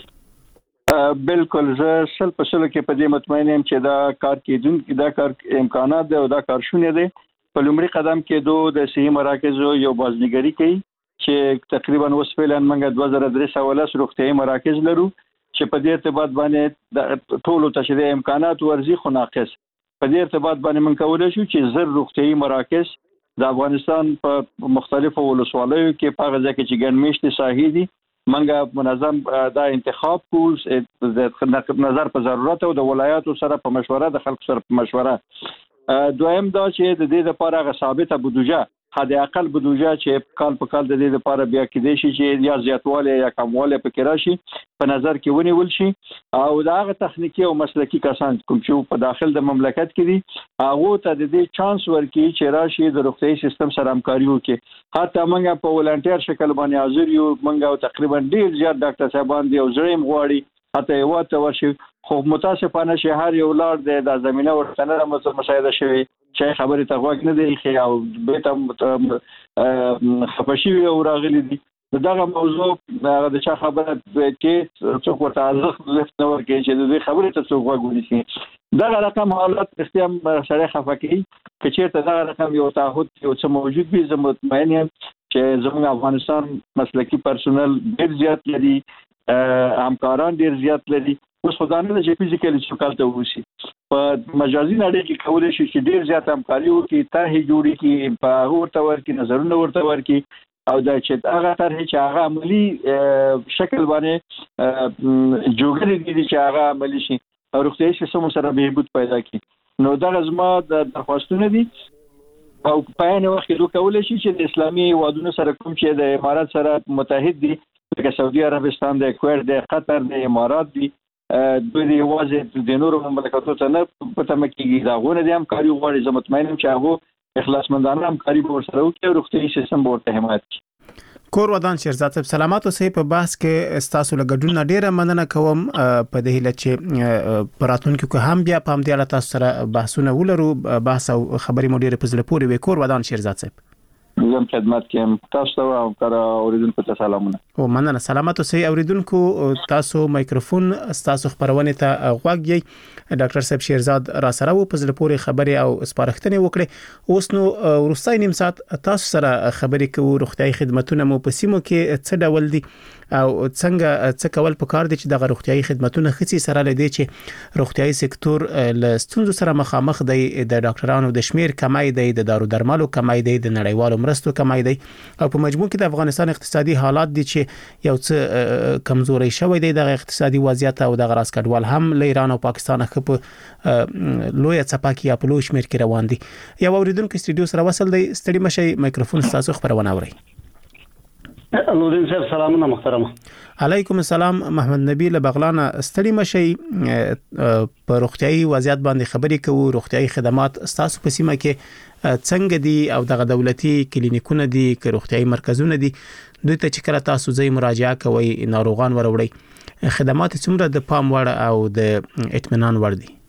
بالکل زه سل په سل کې په دې مطمئن یم چې دا کار کېدونکي دا کار امکانات دی او دا کار شونه دی. په لومړي قدم کې دوه د صحي مراکزو یو بازنګري کوي چې تقریبا اوس فعلا موږ دوه زره درې سوه لس روغتيایي مراکز لرو چې په دې ارتباط باندې د ټولو تشریح امکانات ورزي خو ناقص. په دې ارتباط باندې موږ کولای شو چې زر روغتيایي مراکز د افغانستان په مختلفو ولسوالیو کې په هغه ځای کې چې ګڼ مېشتې ساحې دي منګه منظم دا انتخاب کول د نظر په ضرورت او د ولایاتو سره په مشوره د خلکو سره په مشوره. دویم دا چې د دې لپاره غو ثابته بودجه حد اقل بودجه چې کال په کال د دې لپاره بیا کېدې شي چې یا زیاتواله یا کمواله پکې راشي په نظر کې ونیول شي او دا غو تخنیکی او مسلکی کسان کوم چې په داخل د مملکت کې دي هغه ته د دې چانس ورکړي چې راشي د روغتيایي سیستم سره همکاري وکړي. حتی موږ په ولنټیر شکل باندې حاضر یو، موږ تقریبا ډیر زیات ډاکټر صاحبان دي او زړیم غواړي حتی یو ته ورشي، خو متاسفانه شهر یو لار د زمينه ورته نه مساعده شوی چې خبرې ته غوږ نه دی خي او به ته خپشي او راغلي دي دغه موضوع د چا خبره کې څوک ورته ارزښت نه ورکوي چې د دې خبرې ته څوک غوږ ونیسي دغه رقم حالات استیم سره خفه کوي چې چېرته دغه رقم یو تعهد یو څه موجود وي زه مطمئن یم چې زموږ افغانستان مسلکي پرسونل ډېر زیات لري همکاران ډېر زیات لري اوس خو دا نه ده چې فزیکلی څوک هلته اوسي په مجازي نړۍ کې کولی شي چې ډېر زیات همکاري وکړي طرحې جوړې کړي په هغه ورته ورکړي نظرونه ورته ورکړي او دا چې هغه طرحې چې هغه عملي شکل باندې جوړې دي چې هغه عملي شي او روغتیايي سیستم سره بهبود پیدا کړي نو دغه زما د درخواستونه دي او په عین وخت کې دوی کولی شي چې د اسلامي هیوادونو سره کوم چې د امارات سره متحد دي لکه سعودي عربستان د کویت د قطر د امارات دي دوی د یوازې د نورو مملکتونو ته نه پته مکیږي دا غوونه دي همکاري غواړي زه مطمئن یم چې هغه اخلاصمندانه همکاري به ورسره وکړي او روغتیايي سیستم به ورته حمایت کړي کور ودان شیرزاد صاحب سلامات اوسئ په بحث کې استاسو لګډون ډیره مننه کوم په دې هیله چې پراتونکو که هم بیا په همدې اړه تاسو سره بحثونه ولرو بحث او خبرې مو ډیره په زړه پورې وي کور ودان شیرزاد صاحب زم خدمت کوم تاسو ته او کار اوریدونکو ته سلامونه او مننه سلامات اوسئ اوریدونکو تاسو مایکروفون تاسو خبرونه ته غوږی ډاکټر صاحب شیرزاد را سره و په زړه پورې خبرې او سپارښتنې وکړي اوس نو ورستای نیم ساعت تاسو سره خبرې کوو روغتيایي خدماتونه مو په سیمو کې څه ډول دي او څنګه څه کول پکار دي چې د روغتيایي خدماتونه خصي سره لدی چې روغتيایي سکتور له ستونزو سره مخامخ دی د ډاکټرانو د شمیر کمای دی د دارو درملو کمای دی د نړیوالو مرستو کمای دی او په مجموع کې د افغانستان اقتصادي حالات دي چې یو څه کمزوري شوی دی د اقتصادي وضعیت او د غراس کډوال هم له ایران او پاکستان خپ لوی چپاکی په لوی شمیر کې روان دي یو اوریدونکو استودیو سره وصل دی ستړي مشي مایکروفون تاسو خبرونه اوري نورین صاحب سلامونه محترمه علیکم السلام محمد نبی له بغلان ستړي مشي په روغتيایي وضعیت باندې خبرې کوو روغتيایي خدمات تاسو په سیمه کې څنګه دي او دغه دولتي کلینیکونه دي که روغتيایي مرکزونه دي دوی ته چې کله تاسو ځای مراجعه کوئ ناروغان وروړي خدمات څومره د پام وړ او د اطمینان وړ دي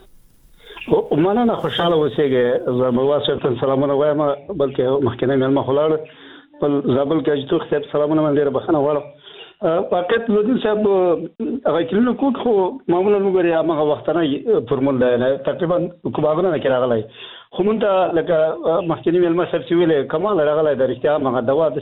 مننه خوشاله اوسئ زما واسطه سلامونه وایم بلکې مخکنه مېلمه خلاړ په زابل کې چې خپل سلامونه باندې ډېر بخښنه غواړم پاکت لودین صاحب هغه کلینو کو خو معمولا وګوري هغه وخت نه فرمول دی تقریبا کوماغونه نه کراغلای خو مونږ لکه مخکنی ملما صاحب چې ویلې کمال راغلای د رښتیا هغه دوا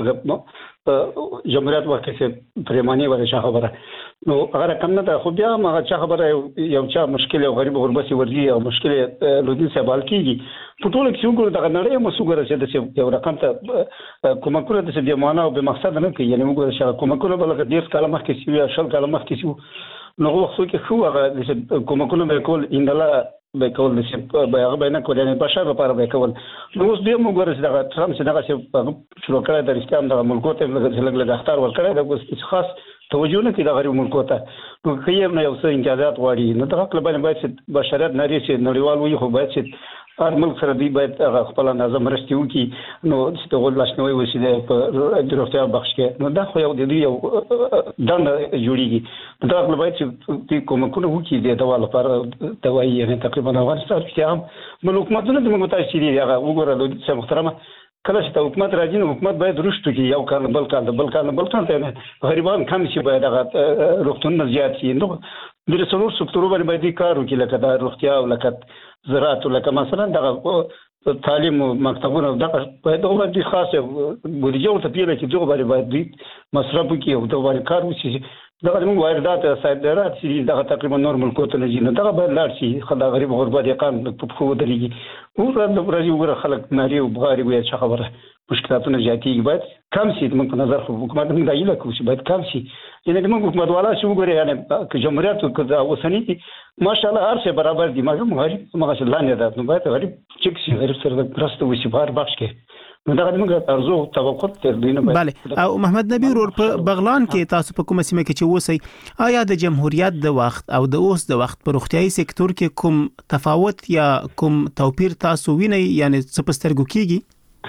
د جمهوریت وخت کې پریمانی ورشه خبره نو هغه کم نه ده خو بیا هغه چا خبره یو چا مشکل او غریب غربسي ورځي او مشکل لودین صاحب حل کیږي په ټول کې څنګه دا نړۍ مسوګره چې د یو رقم ته کومکونه د دې معنا او به مقصد نه کوي یعنی موږ چې کومکونه بلکې ډیر کلمه کې سی شل کلمه کې سی نو وخت کې خو هغه کومکونه به کول انده به کول چې به هغه به نه کول نه بشر لپاره به کول نو اوس به موږ ورسې دا ترام چې دا چې شروع کړی د اسلام د ملکو ته لږ لږ اختار ورکړی دا اوس خاص توجه نه کوي د غریب ملکو ته نو کیم نه یو څه امتیازات غواړي نو دا خپل باندې باید بشریت نری چې نړیوال وي خو باید چې هر ملک سره دی باید خپل نظم رښتیا وکړي نو چې د غول لاشنوي وسیله په دروغتیا بخش کې نو دا خو یو د یو دنده جوړیږي دا خپل باید چې کومکونه وکړي د دوا لپاره دوايي یعنی تقریبا افغانستان کې هم مل حکومتونه د متأثرین دي هغه وګوره د محترمه کله چې حکومت راځي نو حکومت باید رښتو کې یو کال بل کال بل کال بل کال ته غریبان کم شي باید هغه روغتون زیات شي نو د رسولور سکتور باندې کار وکړي لکه د روغتیا او لکه زراعت لکه مثلا دغه تعلیم مکتبونه دغه باید دغه د خاصه بودیجه او تپیله چې دغه باید مصرف وکړي او دغه کار وشي دغه موږ واردات صادرات چې دغه تقریبا نور ملکو ته نه دغه باید لاړ شي خدای غریب غربت یقان په خو درېږي او د ورځې وګړه خلک ناري او بغاري وي چې خبره مشکلاتونه زیاتېږي باید کم شي د موږ په نظر خو حکومت موږ دا ایله کوي چې باید کم شي یعنی د موږ حکومت والا چې وګوري یعنی که جمهوریت که اوسنی ماشاءالله هر څه برابر دي مګر غریب مګر لاندې ده نو باید غریب چک شي غریب سره راسته وشي بهر بخش کې نو دا موږ ارزو توقع تر دینه بله او محمد نبی ور په بغلان کې تاسو په کومه سیمه کې چې وسی آیا د جمهوریت د وخت او د اوس د وخت په روغتيایي سکتور کې کوم تفاوت یا کوم توپیر تاسو وینئ یعنی څه پسترګو کیږي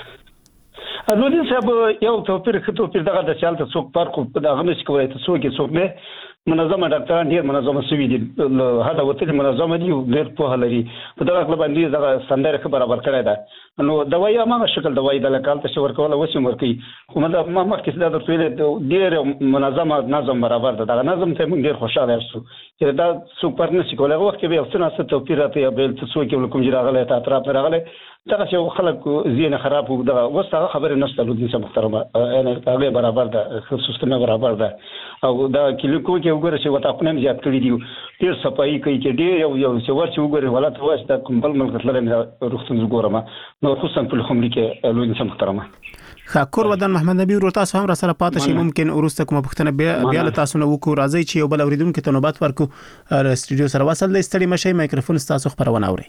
نو دې صاحب یو توپیر خو توپیر دغه د چالت څوک فرق په دغه نش کوي ته څوک څوک نه منظمه ډاکټران ډیر منظمه سوي دي هدا وته منظمه دي ډیر په لري په دغه خپل باندې دغه سندره برابر کړی ده نو دوايي هغه شکل دوايي د لکال ته شور کوله وسیم ورکی کومه د ما مخکې د درته ډیر منظمه نظم برابر ده دا نظم ته موږ ډیر خوشاله یو چې دا سوپر نشي کولای وخت کې به څه نه توپیر راته بل څه څو کې کوم جراغله ته اطراف راغله دغه چې خلک زین خراب وو دا وسه خبره نشته لودي سم محترمه انا هغه برابر ده سیستم برابر ده او دا کلیکو کې وګوره چې وتا خپل زیات کړی دی ډیر صفایي کوي چې ډیر یو یو چې ورچ وګوره ولا ته واسطه کوم بل ملک تلل روختن وګورم نو خصوصا په خمري کې لودي سم محترمه خاکور ودان محمد نبی ورو تاسو هم را سره پاتې شي ممکن ورسته کوم پښتنه بیا بیا تاسو نو وکړو راځي چې یو بل اوریدونکو ته نوبت ورکو استودیو سره وصل د استړي مشي مایکروفون تاسو خبرونه اوري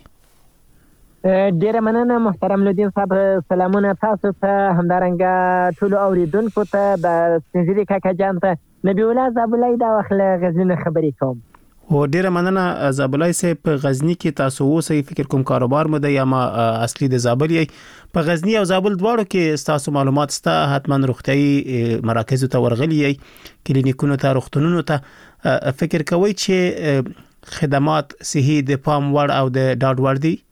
ډیره مننه محترم لودین صاحب سلامونه تاسو ته همدارنګه ټول اوریدونکو ته د سنجری کاکا جان ته نبی الله زابلای دا وخله غزنه خبرې کوم و ډیره مننه زابلای صاحب په غزنی کې تاسو اوسې فکر کوم کاروبار مو د یا ما اصلي د زابل یې په غزنی او زابل دواړو کې تاسو معلومات ستا حتما روغتيایي مراکز ته ورغلي یې کلینیکونو ته روغتونونو ته فکر کوي چې خدمات صحي د پام وړ او د ډاډ وړ دي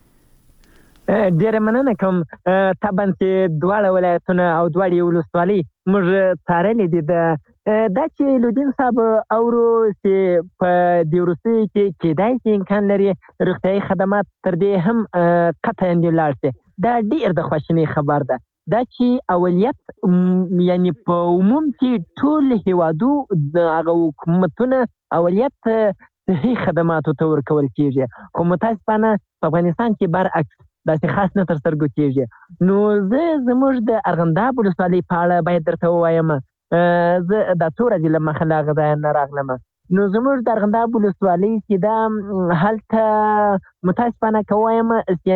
ډیره مننه کوم طبعا چې دواړه ولایتونه او دواړه ولسوالۍ موږ څارلې دي دا چې لودین صاحب اورو چې په د روسي کې کېدای شي امکان لري روغتيایي خدمات تر دې هم قطعا لاړ شي دا ډیر د خوشنۍ خبر ده دا چې اولیت یعنی په عموم کې ټول هیوادو د هغه حکومتونه اولیت صحي خدماتو ته ورکول کیږي خو متاسفانه په افغانستان کې برعکس دا چې خاص نه تر سترګو کېږي نو زه زموږ د ارغنداب ولسوالۍ په اړه باید درته ووایم زه دا څو ورځې له مخه له هغه ځایه نه راغلم نو زموږ د ارغنداب ولسوالۍ چې دا هلته متاسفانه که ووایم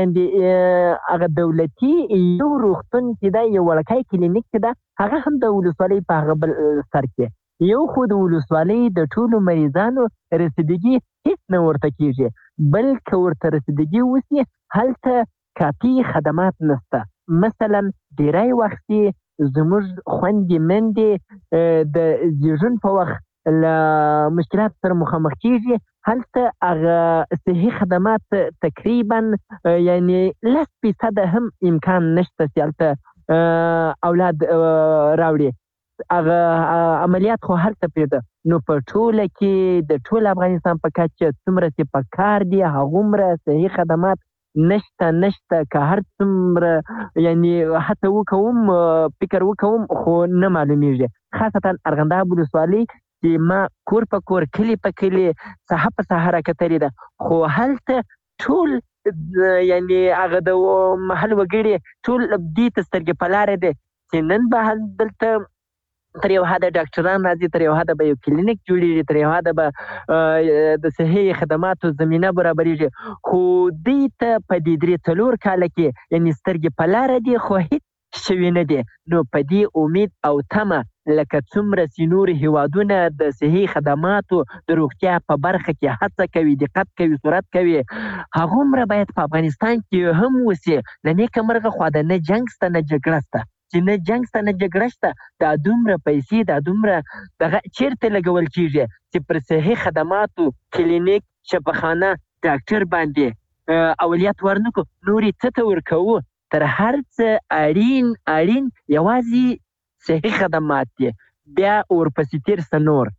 هغه دولتي یو روغتون چې دا یو وړکی کلینیک چې دا هغه هم د ولسوالۍ په هغه بل سر کې یو خو د ولسوالۍ د ټولو مریضانو رسیدګي هیڅ نه ورته کېږي بلکې ورته رسیدګي وسي هلته کافي خدمات نشته مثلا ډیری وخت زموږ خوندې مندې د زیږون په وخت له مشکلات سره مخامخ کیږي هلته هغه صحي خدمات تقریبا یعنی لس فیصده هم امکان نشته چې هلته اولاد راوړي هغه عملیات خو هلته پیدا نو په ټوله کې د ټول افغانستان په کچه څومره چې په کار دي هغومره صحي خدمات نشته نشته که هر څومره یعنی حتی وکوم فکر وکوم خو نه معلومیږي خاصتا ارغنداب ولسوالۍ چې ما کور په کور کلی په کلی ساحه په ساحه راکتلې ده خو هلته ټول یعنی هغه د محل وګړي ټول دې ته سترګې په لاره دي چې نن به دلته تر یو حده ډاکټران راځي تر یو حده به یو کلینیک جوړیږي تر یو حده به د صحي خدماتو زمینه برابرېږي خو دې ته په دې درې څلور کاله کې یعنی سترګې په لاره دي خو هیڅ شوي نه دي نو په دې امید او تمه لکه څومره چې نور هیوادونه د صحي خدماتو د روغتیا په برخه کې هڅه کوي دقت کوي سرعت کوي هغومره باید په افغانستان کې هم وسي له نیکه مرغه خوا د نه جنګ شته نه جګړه شته چې نه جنګ شته نه جګړه شته دا دومره پیسې دا دومره دغه چیرته لګول کیږي چې پر صحي خدماتو کلینیک شفاخانه ډاکټر باندې اولیت ورنکو نورې څه ته ورکوو تر هر څه اړین اړین یوازې صحي خدمات دي بیا ورپسې تیر څه نور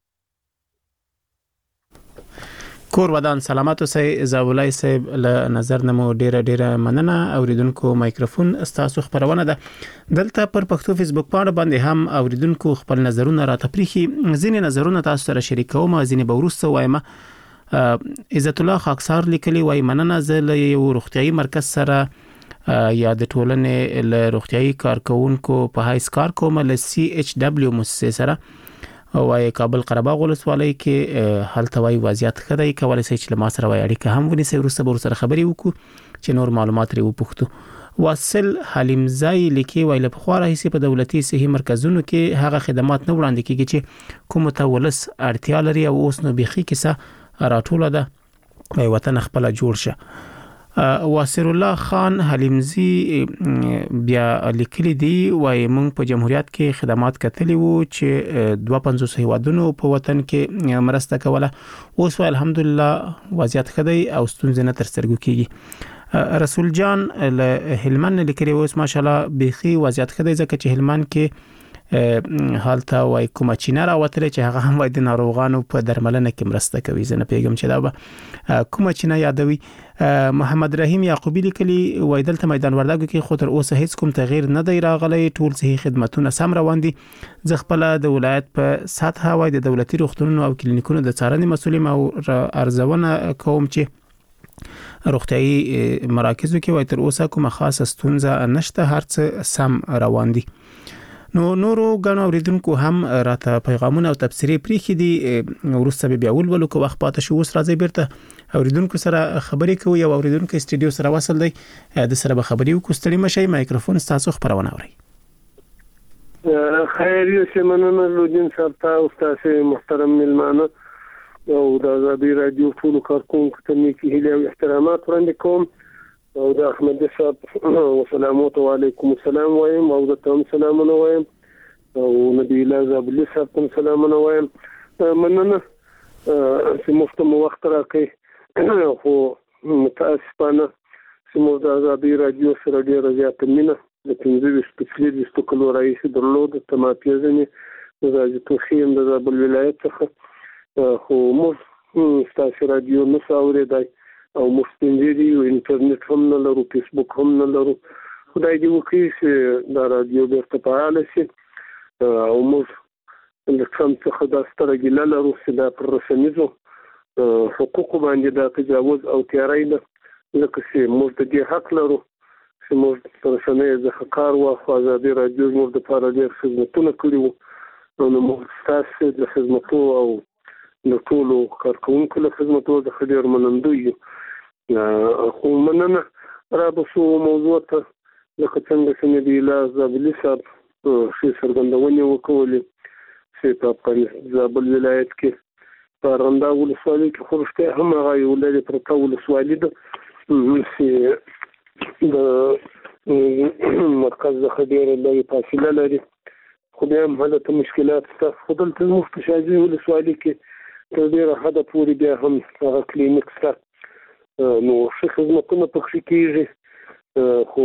کور ودان سلامات اوسئ زاولای صاحب له نظر نمو ډیره ډیره مننه اوریدونکو مایکروفون استاسو خبرونه ده دلته پر پښتو فیسبوک پاڼه باندې هم اوریدونکو خپل نظرونه را تپریخي ځینې نظرونه تاسو سره شریکوم ځینې به وروسته وایم عزت الله خاکسار لیکلی وای مننه زه له یو روغتيایي مرکز سره یا د ټولنې له روغتيایي کارکونکو په هایس کار کوم له سی ایچ دبلیو مؤسسه سره وای کابل قره باغ ولسوالۍ کې هلته وای وضعیت خدای کولای شي چې ما سره وای اړیکه هم ونیسي ورسره به سره خبري وکړو چې نور معلومات لري وپوښتو واصل حلیم زای لیکي وای له خو راهي په دولتي صحي مرکزونو کې هغه خدمات نه وړاندې کیږي چې کوم ته ولس اړتیا لري او اوس نو بيخي کیسه راټوله ده وای وطن خپل جوړ شه واسر الله خان حلیمزی بیا لیکلی دی وای مونږ په جمهوریت کې خدمات کتلی وو چې دوه پنځوس هیوادونو په وطن کې مرسته کوله. اوس الحمدلله وضعیت خدای او ستونزې نه تر سترګو کیږي. رسول جان له هلمند لیکلی اوس ماشاءالله بيخي وضعیت خدای ځکه چې هلمند کې حالته وای کومه چینه راوتلې چې هغه هم وای د ناروغانو په درملنه کې مرسته کوي. زه نه پیغام چې دا به کومه چینه یادوي. محمد رحیم یعقوبی لیکلی وای دلته میدان وردګو کې خو تر اوسه هیڅ کوم تغییر نه دی راغلی، ټول صحي خدماتونه سم روان دي. زه خپل د ولایت په سطح وای د دولتي روغتونونو او کلینیکونو د څارنې مسولې او ارزونه کوم چې روغتيایي مراکزو کې وای تر اوسه کومه خاصه ستونزه نشته، هرڅه سم روان دي. نو نورو غنو اوریدونکو هم راته پیغامونه او تبصرې پریخي دي، ورسته بیا ولولو کو وخت پاتې شو. اوس راځي بیرته اوریدونکو سره خبرې کوي او اوریدونکو استودیو سره وصل دی، د سره به خبرې وکړو. ستړي مشي، مایکروفون تاسو خبرونه اوري. خیر یو سمنه لودین صاحب تاسو تاسو محترم ملمانه او د آزادي رادیو ټول کارکونکو ته نیکی هیله او احترامات وړاندې کوم او د احمد صاحب والسلام علیکم السلام وایم او د تم سلامونه وایم او نبی الله زابلی صاحب تم سلامونه وایم. مننه چې مفتم وخت راکې خو متاسفانه چې موږ د آزادي رادیو سره ډېر زیات مینه د پنځه سپیشلي د کلو رئیس درلود ته ما پیژنې د توخیم د زابل ولایت څخه خو موږ ستاسو رادیو نه اورېدای او مستندري او انټرنیټ هم نه لرو، فیسبوک هم نه لرو. خدای دې وکړي چې دا رادیو بیرته فعال شي او موږ د ټرمپ څخه دا ستره ګیله لرو چې دا پر رسنیزو حقوقو باندې دا تجاوز او تیاری ده، لکه چې موږ د دې حق لرو چې موږ پر رسنیو څخه کار واخلو. آزادي رادیو موږ د لپاره ډېر خدمتونه کړي وو نو موږ ستاسو د خدمتو او د ټولو کارکونکو له خدمتو د ډېر منندوی یو. خو مننه را بسو موضوع ته لکه څنګه چې نبی الله زابلی صاحب ښې څرګندونې وکولې چې په افغانستان زابل ولایت کې په ارغنداب ولسوالۍ کې خو رښتیا هم هغه یو لرې پرته ولسوالي ده چې د مرکز څخه ډېره لرې فاصله لري، خو بیا هم هلته مشکلات شته. خو دلته زموږ په شاجوی ولسوالۍ کې تر ډېره حده پورې بیا هم هغه کلینیک شته نو ښه خدمتونه پکې کېږي، خو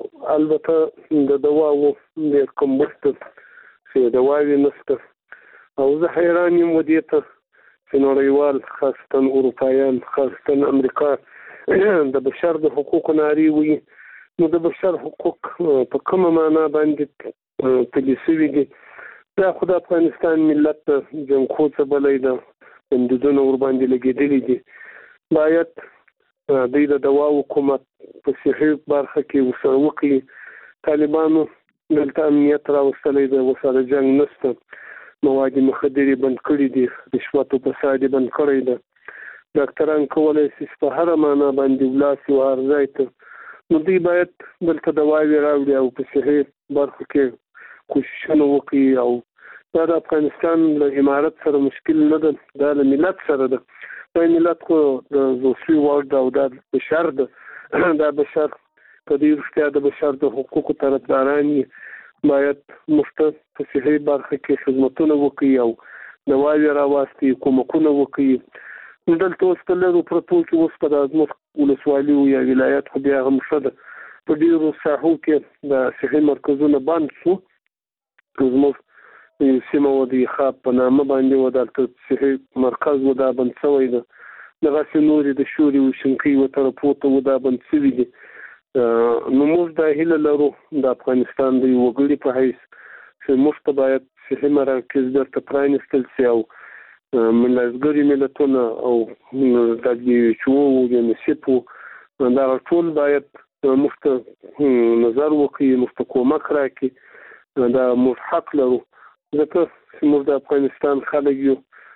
البته د دواو ډېر کمبود چې دواوې نشته او زه حیران یم ودې ته چې نړیوال خاصتا اروپایان خاصتا امریکا د بشر د حقوقو نارې وي. نو د بشر حقوق په کومه معنا باندې پلي شوي دي؟ دا خو د افغانستان ملت جمخو څه بلی ده، بندیزونه ورباندې لګېدلي دي. باید دوی د دوا حکومت په صحي برخه کې ورسره وکړي. طالبانو دلته امنیت راوستلی دی، ورسره جنګ نشته، مواد مخدرې بند کړي دي، رشوت او فساد بند کړی ده. ډاکټران کولی شي په هره معنا باندې ولاړ شي هر ځای ته. نو دوی باید دلته دواوې راوړي او په صحي برخه کې کوششونه وکړي. او دا د افغانستان له امارت سره مشکل نه ده، دا له ملت سره ده. دا ملت خو د زوسوي وړ ده او دا بشر ده. دا بشر که دوی رښتیا د بشر د حقوقو طرفداران باید مفت په صحي برخه کې خدمتونه وکړي او دواوې راواستي، کومکونه وکړي. دلته اوس په لرو پرتو کې اوس په زموږ ولسوالي یا ولایت خو بیا هم ښه ده، په ډېرو ساحو کې د صحي مرکزونه بند شو. زموږ سیمه و د خاب په نامه باندې و دلته صحي مرکز و دا بند شوی ده، دغسې نورې د شوري و شنکۍ و طرفو ته و دا بند شوي دي. نو موږ دا هیله لرو د افغانستان د یو وګړي په حیث چې موږ ته باید صحي مراکز بیرته پرانیستل شي او ملګري ملتونه او دبلیو ایچ او او یونیسف دغه ټول باید موږ ته نظر وکړي، موږ ته کومک راکړي. دا موږ حق لرو ځکه چې موږ د افغانستان خلک یو،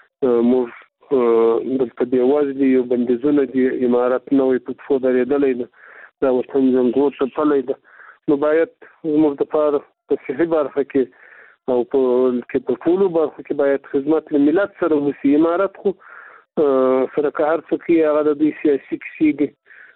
موږ دلته بېوزلي یو، بندیزونه دي، امارت نوی په پښو درېدلی ده، دا وطن زنګور څپلی ده. نو باید زموږ دپاره په صحي برخه کې او په په ټولو برخو کې باید خدمت له ملت سره وشي. امارت خو سره که هر څه کوي هغه د دوی سیاسي کیسې دي،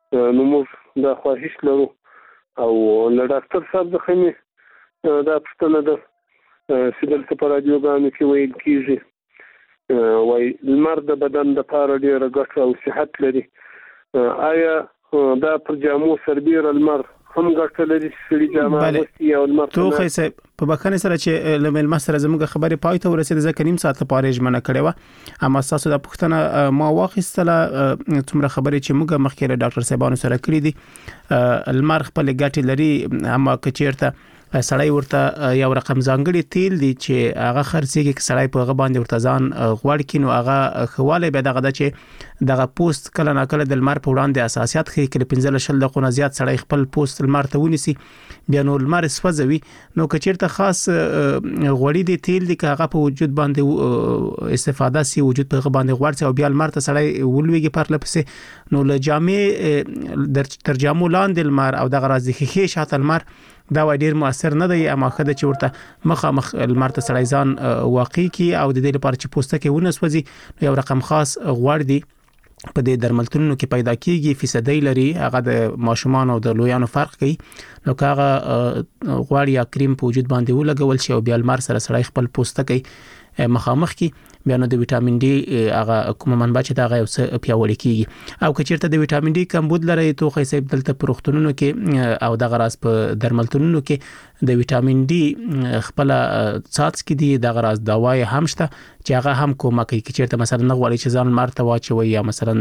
نو موږ دا خواهش لرو او له ډاکټر صاحب څخه مې دا پوښتنه ده چې دلته په راډیوګانو کې ویل کېږي وایي لمر د بدن دپاره ډېره ګټه او صحت لري. آیا دا پر جامو سربیره لمر هم ګټه لري چې جامه واغوستي او لمر تو خو صاحب په بخښنې سره چې له مېلمه سره زموږ خبرې پای ته ورسېده ځکه نیم ساعت لپاره ژمنه کړې وه اما ستاسو د پوښتنه ما واخیستله څومره خبرې چې موږ مخکې له ډاکټر صاحبانو سره کړې دي لمر خپلې ګټې لري اما که چېرته سړی ورته یو رقم ځانګړي تیل دي چې هغه خرڅېږي که سړی په هغه باندې ورته ځان غوړ کړي نو هغه ښه والی بیا دغه ده چې دغه پوست کله ناکله د لمر په وړاندې حساسیت ښیي که له پنځه له شل دقیقو نه زیات سړی خپل پوست لمر ته ونیسي بیا نو لمر سوځوي نو که چېرته خاص غوړي دي تیل دي که هغه په وجود باندې استفاده سي وجود په هغه باندې غوړ سي او بیا لمر ته سړی ولویږي پرله پسې نو له جامې تر جامو لاندې لمر او دغه راز د ښیښې شاته لمر دا وای ډیر موثر نه دی اما خدای چې ورته مخامخ لمر ته سړی ځان واقع کی او د دې لپاره چې پوسته کې ونه سوځي یو رقم خاص غوړ دی په دې درملتونونو کې پیدا کیږي فیصدي لري هغه د ماشومان او د لویانو فرق کوي نو هغه غوړ یا کریم په وجود باندې ولګول شي او بیا لمر سره سړی خپل پوسته کې مخامخ کی بیا نو د وټامین ډي هغه کومه منبع چې دا غو پیاوړی کیږي او که چیرته د وټامین ډي کمبود لري تو خو صاحب دلته پروختونونو کې او د غراس په درملتونونو کې د وټامین ډي خپل څاڅ کې دي د غراس دوايي هم شته چې هغه هم کومه کوي چې چیرته مثلا نه غواړي چې ځان مرته واچوي یا مثلا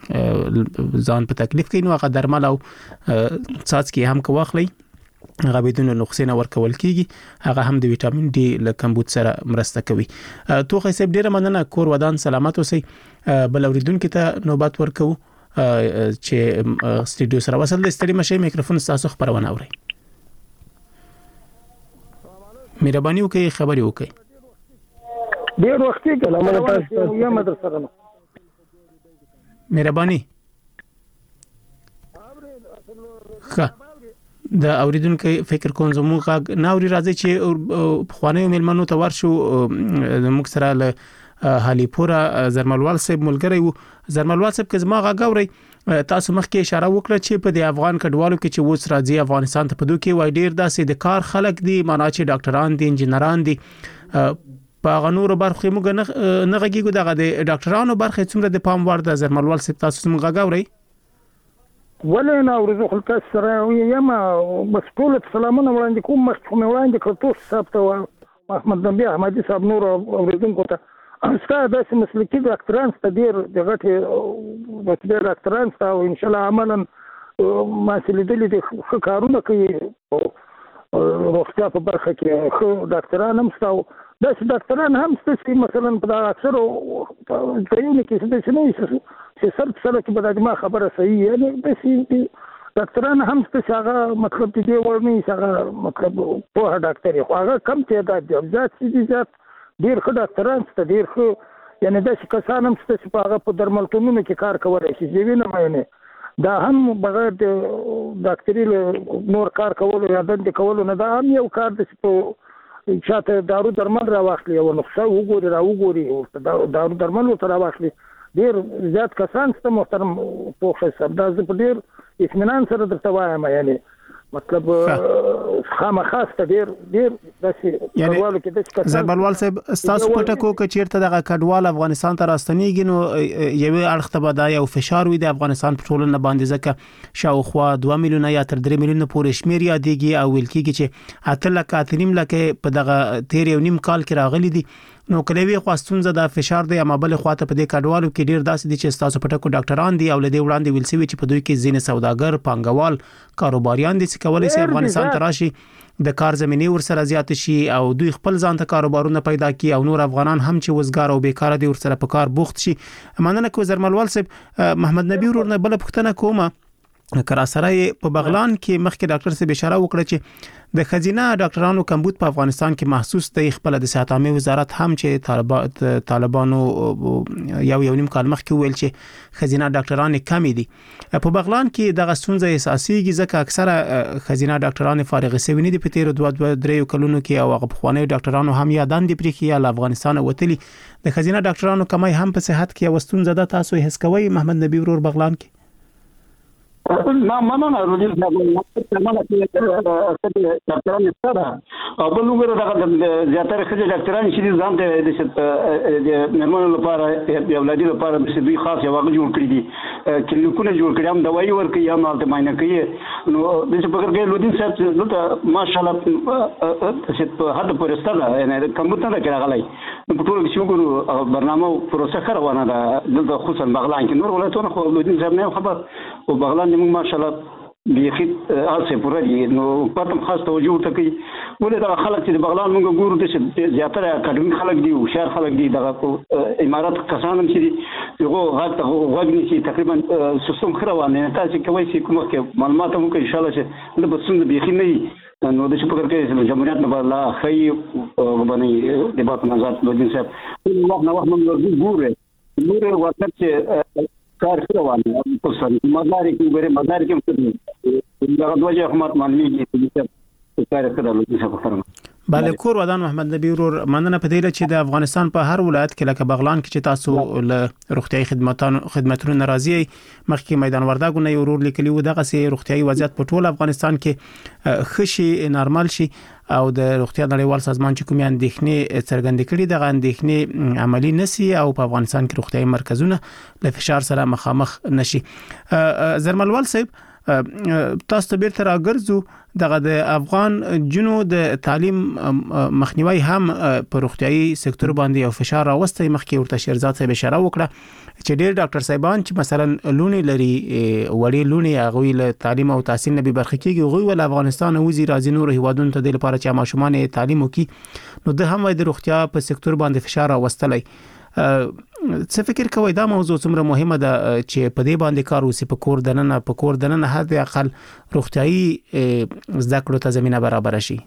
ځان په تکلیف کې نو هغه درمل او څاڅ کې هم کوخلي هغه بدون نقصان ورکول کیږي هغه هم د وټامین ډي له کمبود سره مرسته کوي. توخه صاحب ډیره مننه کور ودان سلامت اوسئ. بل اوریدونکو ته نوبت ورکو چې سټډیو سره وصل د ستړي مشه میکروفون تاسو خبرونه اورئ. مهرباني وکړئ خبري وکړئ. ډیر وخت کې کلمه تاسو یو مدر سره مهرباني ښه د اوریدونکو فکر کوم زموږ ناوري راځي چې خوانیو ملمنو ته ورشو موږ سره له هالیپورا زرملوال صاحب ملګری وو زرملوال صاحب که زما غاوري تاسو مخکې اشاره وکړه چې په د افغان کډوالو کې چې وڅ راځي افغانستان ته په دوه کې وای ډیر داسې د کار خلک دي معنا چې ډاکټران دي انجنيران دي په غنور برخه موږ نه غږیږو دغه د ډاکټرانو برخه څومره د پام وړ د زرملوال صاحب تاسو موږ غاوري ولې نه ورزو خلک سره یم بس ټول سلامونه وړاندې کوم مخکې مې وړاندې کړ تاسو صاحب ته محمد نبی احمدي صاحب نور اوریدونکو ته استاد داسې مسلکي ډاکټران ست ډیر د غټي د ډاکټران ست او ان شاء الله عملاً ما سلیدلې د ښه کارونه کوي روغتیا په برخه کې ښه ډاکټران هم ست او داسې ډاکټران هم ست چې مثلا په اکثر ځایونو کې څه نه وي چې سر سره کې به د ما خبره صحیح یعنی داسې ډاکټران هم ست هغه مطلب دې ورني هغه مطلب په ډاکټر خو هغه کم تعداد دي ځات چې ځات ډیر ښه ډاکټران ست ډیر ښه یعنی داسې کسان هم ست چې په هغه په درملتونونو کې کار کولای شي ځینې نه مینه دا هم بغیر د ډاکټري نور کار کولو یا دندې کولو نه دا هم یو کار دی چې په چاته دارو درمل راواخلي او نقصه وګوري را وګوري دارو درمل ورته راواخلي ډیر زیات کسان ست محترم پوښتنه سبدا ز په ډیر اطمینان سره درته وایم یعنی مطلب خامخاس ته ډیر ډیر داسې کډوالو کې داسې کسان زربلوال صاحب تاسو پټه کو چې چیرته دغه کډوال افغانستان ته راستنیږي نو یوه اړخ ته به دا یو فشار وي د افغانستان په ټولنه باندې ځکه شاوخوا دوه میلیونه یا تر درې میلیونه پورې شمیر یادېږي او ویل کېږي چې اته لک اته نیم لک په دغه تیر یو نیم کال کې راغلي دي نو کلوي خواستونزه د فشار دی اما بل خواته په دې کډوالو کې ډیر داسې دي چې تاسو پټه کو ډاکټران دي او لدی وړاندې ویل سوي چې په دوی کې زین سوداګر پانګوال کاروباریان دي چې کولای شي افغانستان ته راشي د کار زميني ورسره زیات شي او دوی خپل ځان ته کاروبارونه پیدا کړي او نور افغانان هم چې وزګار او بیکاره دي ورسره په کار بوخت شي. مننه کو زرملوال صاحب محمد نبی ورونه بل پښتنه کومه کرا سره په بغلان کې مخکې ډاکټر صاحب اشاره وکړه چې د خزینه ډاکټرانو کمبود په افغانستان کې محسوس دی. خپل د صحت عامه وزارت هم چې طالبانو یو یو نیم کال مخکې ویل چې خزینه ډاکټران کم دي. په بغلان کې د غسونځه اساسي ځکه اکثره خزینه ډاکټران فارغ شوي نه دي په تیر دوه درې کلونو کې او غوښنه ډاکټرانو هم یادان دي پرې کې له افغانستان وتلي د خزینه ډاکټرانو کمای هم په صحت کې وستون زده تاسو هیڅ کوي محمد نبی ورور بغلان کې نه مننه روزي صاحب مننه چې ډاکټران ستاره او بل وګوره دا زیاتره خځې ډاکټران چې ځان ته د نرمانو لپاره د اولادي لپاره د دوی خاص یو هغه جوړ کړی دي کلینیکونه جوړ کړي هم دوايي ورکوي هم هلته معاینه کوي نو داسې فکر کوي لودین صاحب چې دلته ماشاءالله چې په حد پورې سته ده یعنې کمبود نه ده کې راغلی نو په ټولو کې چې وګورو برنامه پروسه ښه روانه ده دلته خصوصا بغلان کې نور ولایتونه خو لودین صاحب نه یم خبر او بغلان موږ ماشاءالله بیخي هڅې پوره دي نو پاتم خاص توجه ورته کوي ولې دغه خلک چې د بغلان موږ ګورو داسې زیاتره اکاډمیک خلک دي هوښیار خلک دي دغه امارات کسان هم چې دي هغو غږ ته غوږ نیسي تقریبا سیستم ښه روان دی تاسې کولی شئ کوم وخت معلومات هم وکړئ انشاءالله چې نه به ستونزه بیخي نه وي نو داسې فکر کوي چې جمهوریت نه به لا ښه باندې د بات نظر لودین صاحب وخت نه وخت موږ ګورو ګورو وخت چې کار ښه روان دی خصوصا مداري کې وګورئ مداري کې هم دغه دوه حکومت معلومیږي چې کار ښه دی لودین صاحب خبره بله کور ودان محمد نبی ورور مننه په دې چې د افغانستان په هر ولایت کې لکه بغلان کې چې تاسو له روغتيایي خدماتو خدماتونو ناراضي مخکې میدان وردګو نه ورور لیکلی و دغه سي روغتيایي وضعیت په ټول افغانستان کې خشي نارمل شي او د روغتیا نړیوال سازمان چې کومې اندېښنې څرګندې کړي دغه اندېښنې عملی نشي او په افغانستان کې روغتيایي مرکزونه له فشار سره مخامخ نشي زرملوال صاحب تاسو ته بیرته راګرځو دغه د افغان جنو د تعلیم مخنیوي هم په روغتيایي سکتور باندې او فشار راوستي مخکې ورته شیرزاد صاحب اشاره وکړه چې ډېر ډاکټر صاحبان چې مثلا لونی لري وړي لونی هغه له تعلیم او تحصیل نه به برخه کیږي غوي ول افغانستان وزیر راځي نور هیوادونو ته د لپاره چې ماشومان تعلیم وکي نو د هم د روغتیا په سکتور باندې فشار راوستلای څه فکر کوئ دا موضوع څومره مهمه ده چې په دې باندې کار وسی په کور دننه په کور دننه هر د اقل روغتيایي زده کړو ته زمينه برابر شي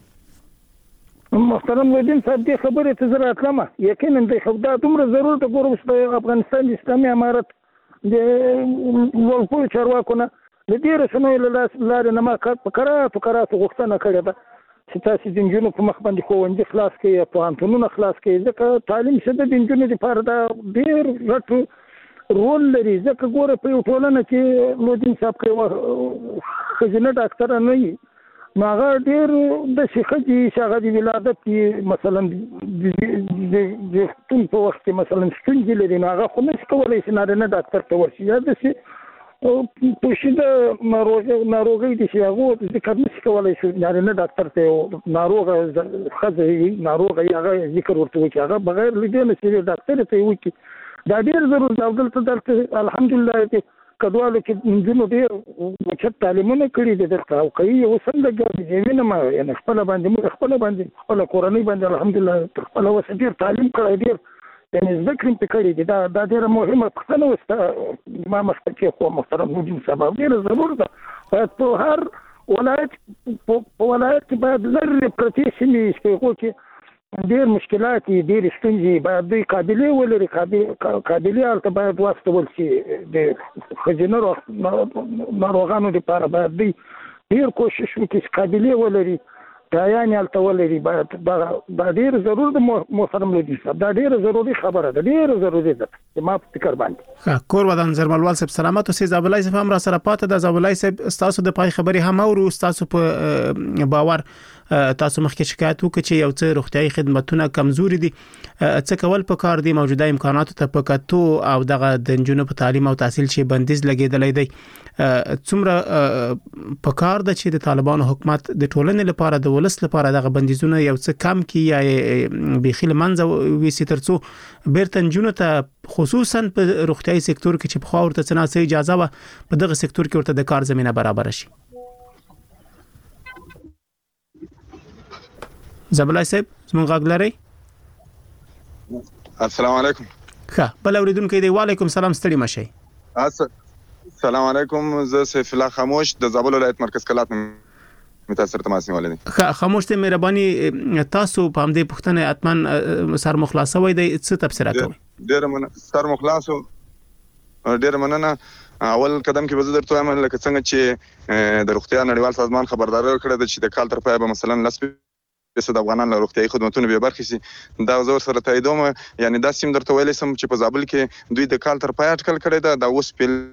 محترم لودین صاحب دې خبرې ته زه راتلم یقینا د خدای دومره ضرورت ګورم چې افغانستان د اسلامي امارت د ولپو چارواکونه د دې رسنیو له لارې نه ما فقرات فقرات غوښتنه کړې ده چې تاسو د انجونو په مخ باندې ښوونځي خلاص کړئ پوهنتونونه خلاص کړئ ځکه تعلیم شته د انجونو لپاره دا ډېر غټ رول لري ځکه ګوره په یو ټولنه کې لودین صاحب کې ښځینه ډاکټره نه وي نو هغه ډېر داسې ښځې چې هغه د ولادت کې مثلا د ستون په وخت کې مثلا ستونزې لري نو هغه خو نشي کولی چې نارینه ډاکټر ته ورشي یا داسې پوشیده ناروغي دي چې هغه ذکر نشي کولی چې نارینه ډاکټر ته ناروغه ښځه ناروغه هغه ذکر ورته وکړي هغه بغیر له دې نه چې ډاکټر ته وکړي دا ډېر ضرور دی او دلته دلته الحمدلله کډوالو کې نجونو ډېر وچت تعلیمونه کړي دي دلته او کوي اوس هم لږ وینم یعنې خپله باندې موږ خپله باندې خپله کورنۍ باندې الحمدلله تر خپله اوس ډېر تعلیم کړی ډېر یعنې زده کړې مې کړې دي دا دا ډېره مهمه پوښتنه وسته ما مخته کېښوه محترم لودین صاحب ډېره ضرور ده باید په هر ولایت په ولایت کې باید لرې پرتې سیمې چې په هغو کې ډېر مشکلات دي ډېرې ستونزې باید دوی قابلې ولري قابلې هلته باید واستول شي د ښځینه ناروغانو لپاره باید دوی ډېر کوشش وکړي چې قابلې ولري دایان هلته ولري باید دا ډېر ضرور ده محترم لودین صاحب دا ډېره ضروري خبره ده ډېره ضروري ده چې ما په فکر باندې کور ودان زرملوال صاحب سلامت اوسئ زابلای صاحب هم را سره پاته ده زابلای صاحب تاسو د پای خبري هم او تاسو په باور تاسو مخکې شکایت وکړئ چې یو څه روغتيایي خدماتونه کمزوري دي څه کول په کار دي موجوده امکاناتو ته په کتو او دغه د جنونو په تعلیم او تحصیل شي بندیز لګیدلې دی څومره په کار ده چې د طالبانو حکومت د ټولنې لپاره د ولس لپاره دغه بندیزونه یو څه کم کی یا بخیل منځ ویسي ترڅو بیرته جنونو ته خصوصا په روغتيایي سکتور کې چې په خاور ته څنګه اجازه و په دغه سکتور کې ورته د کار زمينه برابر شي زبلای صاحب زمونږ غږ لرئ السلام علیکم ښه بل اوریدونکو دی وعلیکم سلام ستړي مشئ السلام علیکم زه سیف الله خاموش د زابل ولایت مرکز کلات متاثر تماس نیولې دي ښه خاموش ته مهرباني تاسو په همدې پوښتنه اتمن سر مخلاصه وای دی څه تفسیر کوي ډېر من سر مخلاصو ډېر مننه اول قدم کې وزیر ته عمل لکه څنګه چې د روغتیا نړیوال سازمان خبرداري کړې ده چې د کال تر پایه به مثلا لس د افغانان له روغتيایي خدماتونو به برخه سي دا زور سره تاییدوم یعنی دا سیم درته ویلې سم چې په زابل کې دوی د کال تر پای اټکل کړی دا د اوس په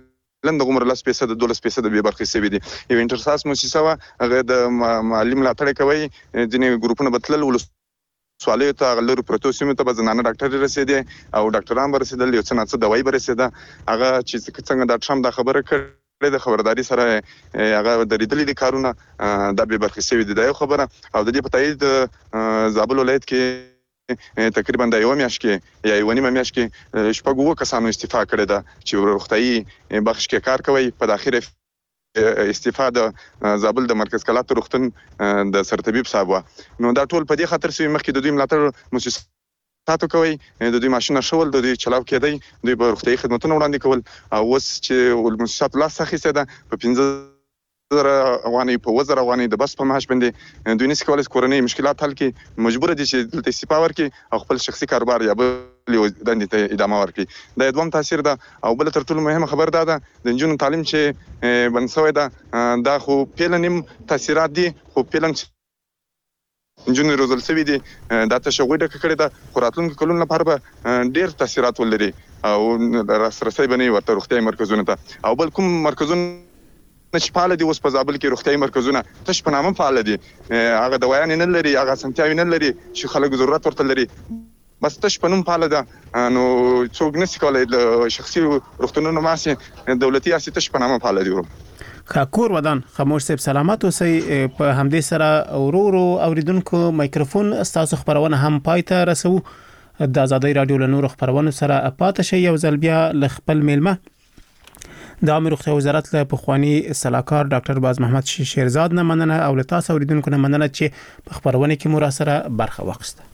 لند عمر لاس پیسه د دولس پیسه د بي برخې سوي دي یو انټرساس موسسه وا هغه د معلم ملاتړ کوي ځینې ګروپونه بتلل ول سوالې ته غلر پروتوسیمه ته بزنانه ډاکټر رسیدي او ډاکټران برسیدل یو څه نه څه دوايي برسیده هغه چې څنګه د ټرمپ د خبره کړ د خبرداري سره هغه د ریدلې د کارونه د بي برخې سوي دي دا یو خبره او د دې په تایید زابل ولایت کې تقریبا د یو میاشت کې یا یو نیمه میاشت کې شپږ وو کسانو استعفا کړې ده چې روغتي بخش کې کار کوي په داخله استفاده زابل د مرکز کلات روغتون د سرطبيب صاحب نو دا ټول په دې خاطر چې مخکې د دوی ملاتړ مؤسساتو کوي د دوی ماشين شول د دوی چلاو کېدی دوی په روغتي خدماتو وړاندې کول او اوس چې مؤسسات لا سخیسه ده په پنځه زره افغاني په وزر افغاني د بس په معاش باندې دوی نس کولای کورنۍ مشکلات حل کړي مجبور دي چې دلته استعفا ورکړي او خپل شخصي کاروبار یا بل دندې ته ادامه ورکړي دا دوم تاثیر ده او بل تر ټولو مهمه خبر ده د انجونو تعلیم چې بنسوي ده دا خو پیلنیم تاثیرات دي خو پیلن انجونو روزل سوي دي دا تشویق کړي ده خوراتلونکو کلون لپاره به ډیر تاثیرات ولري او راسرسي بني ورته روغتي مرکزونه ته او بل کوم مرکزونه چې فعال دي اوس په زابل کې روغتي مرکزونه تش په نامه فعال دي هغه دوايان نه لري هغه سنتیاوي نه لري چې خلک ضرورت ورته لري بس تش په نوم فعال ده نو څوک نشي کولای د شخصي روغتونونو ماسي دولتي اساس تش په نامه فعال دي خاکور ودان خاموش صاحب سلامات اوسئ په همدې سره ورورو اوریدونکو مایکروفون استاسو خبرونه هم پایته رسو د آزادۍ رادیو له نور خبرونه سره پاتې شي یو ځل بیا ل خپل میلمه د عامه روغتیا وزارت له پخوانی صلاحکار ډاکټر باز محمد شیرزاد نه مننه او له تاسو اوریدونکو نه مننه چې په خبرونه کې مو را سره برخه واخیسته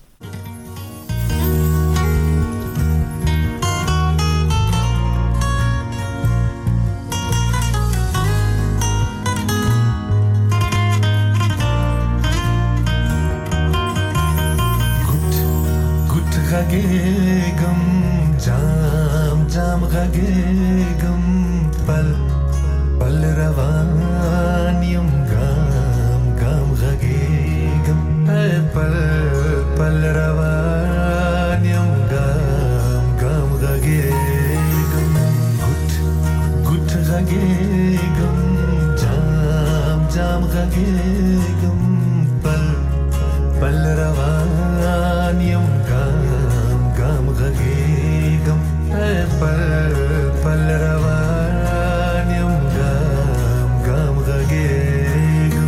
غږېږم جام جام غږېږم پل پل روان یم ګام ګام غږېږم پل پل روان یم ګام ګام غږېږم ګوټ ګوټ غږېږم جام جام غږېږم پل پل روان یم غږېږم پل پل روان یم ګام ګام غږېږم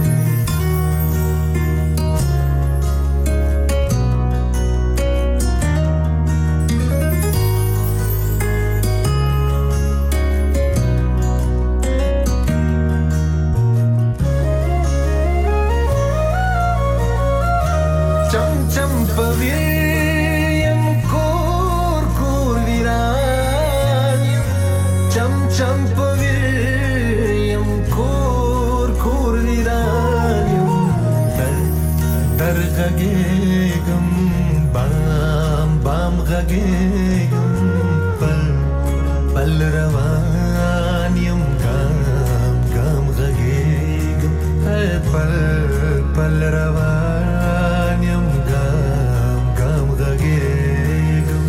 چم چم پوي غږېږم بام بام غږېږم پل پل روان یم ګام ګام غږېږم پل پل روان یم ګام ګام غږېږم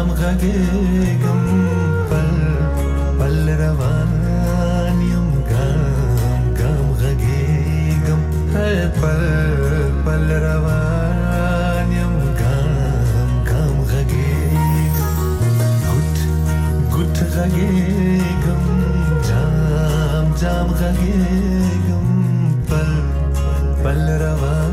جام غږېږم پل پل روان یم ګام ګام غږېږم پل پل روان یم ګام ګام غږېږم ګوټ ګوټ غږېږم جام جام غږېږم پل پل روان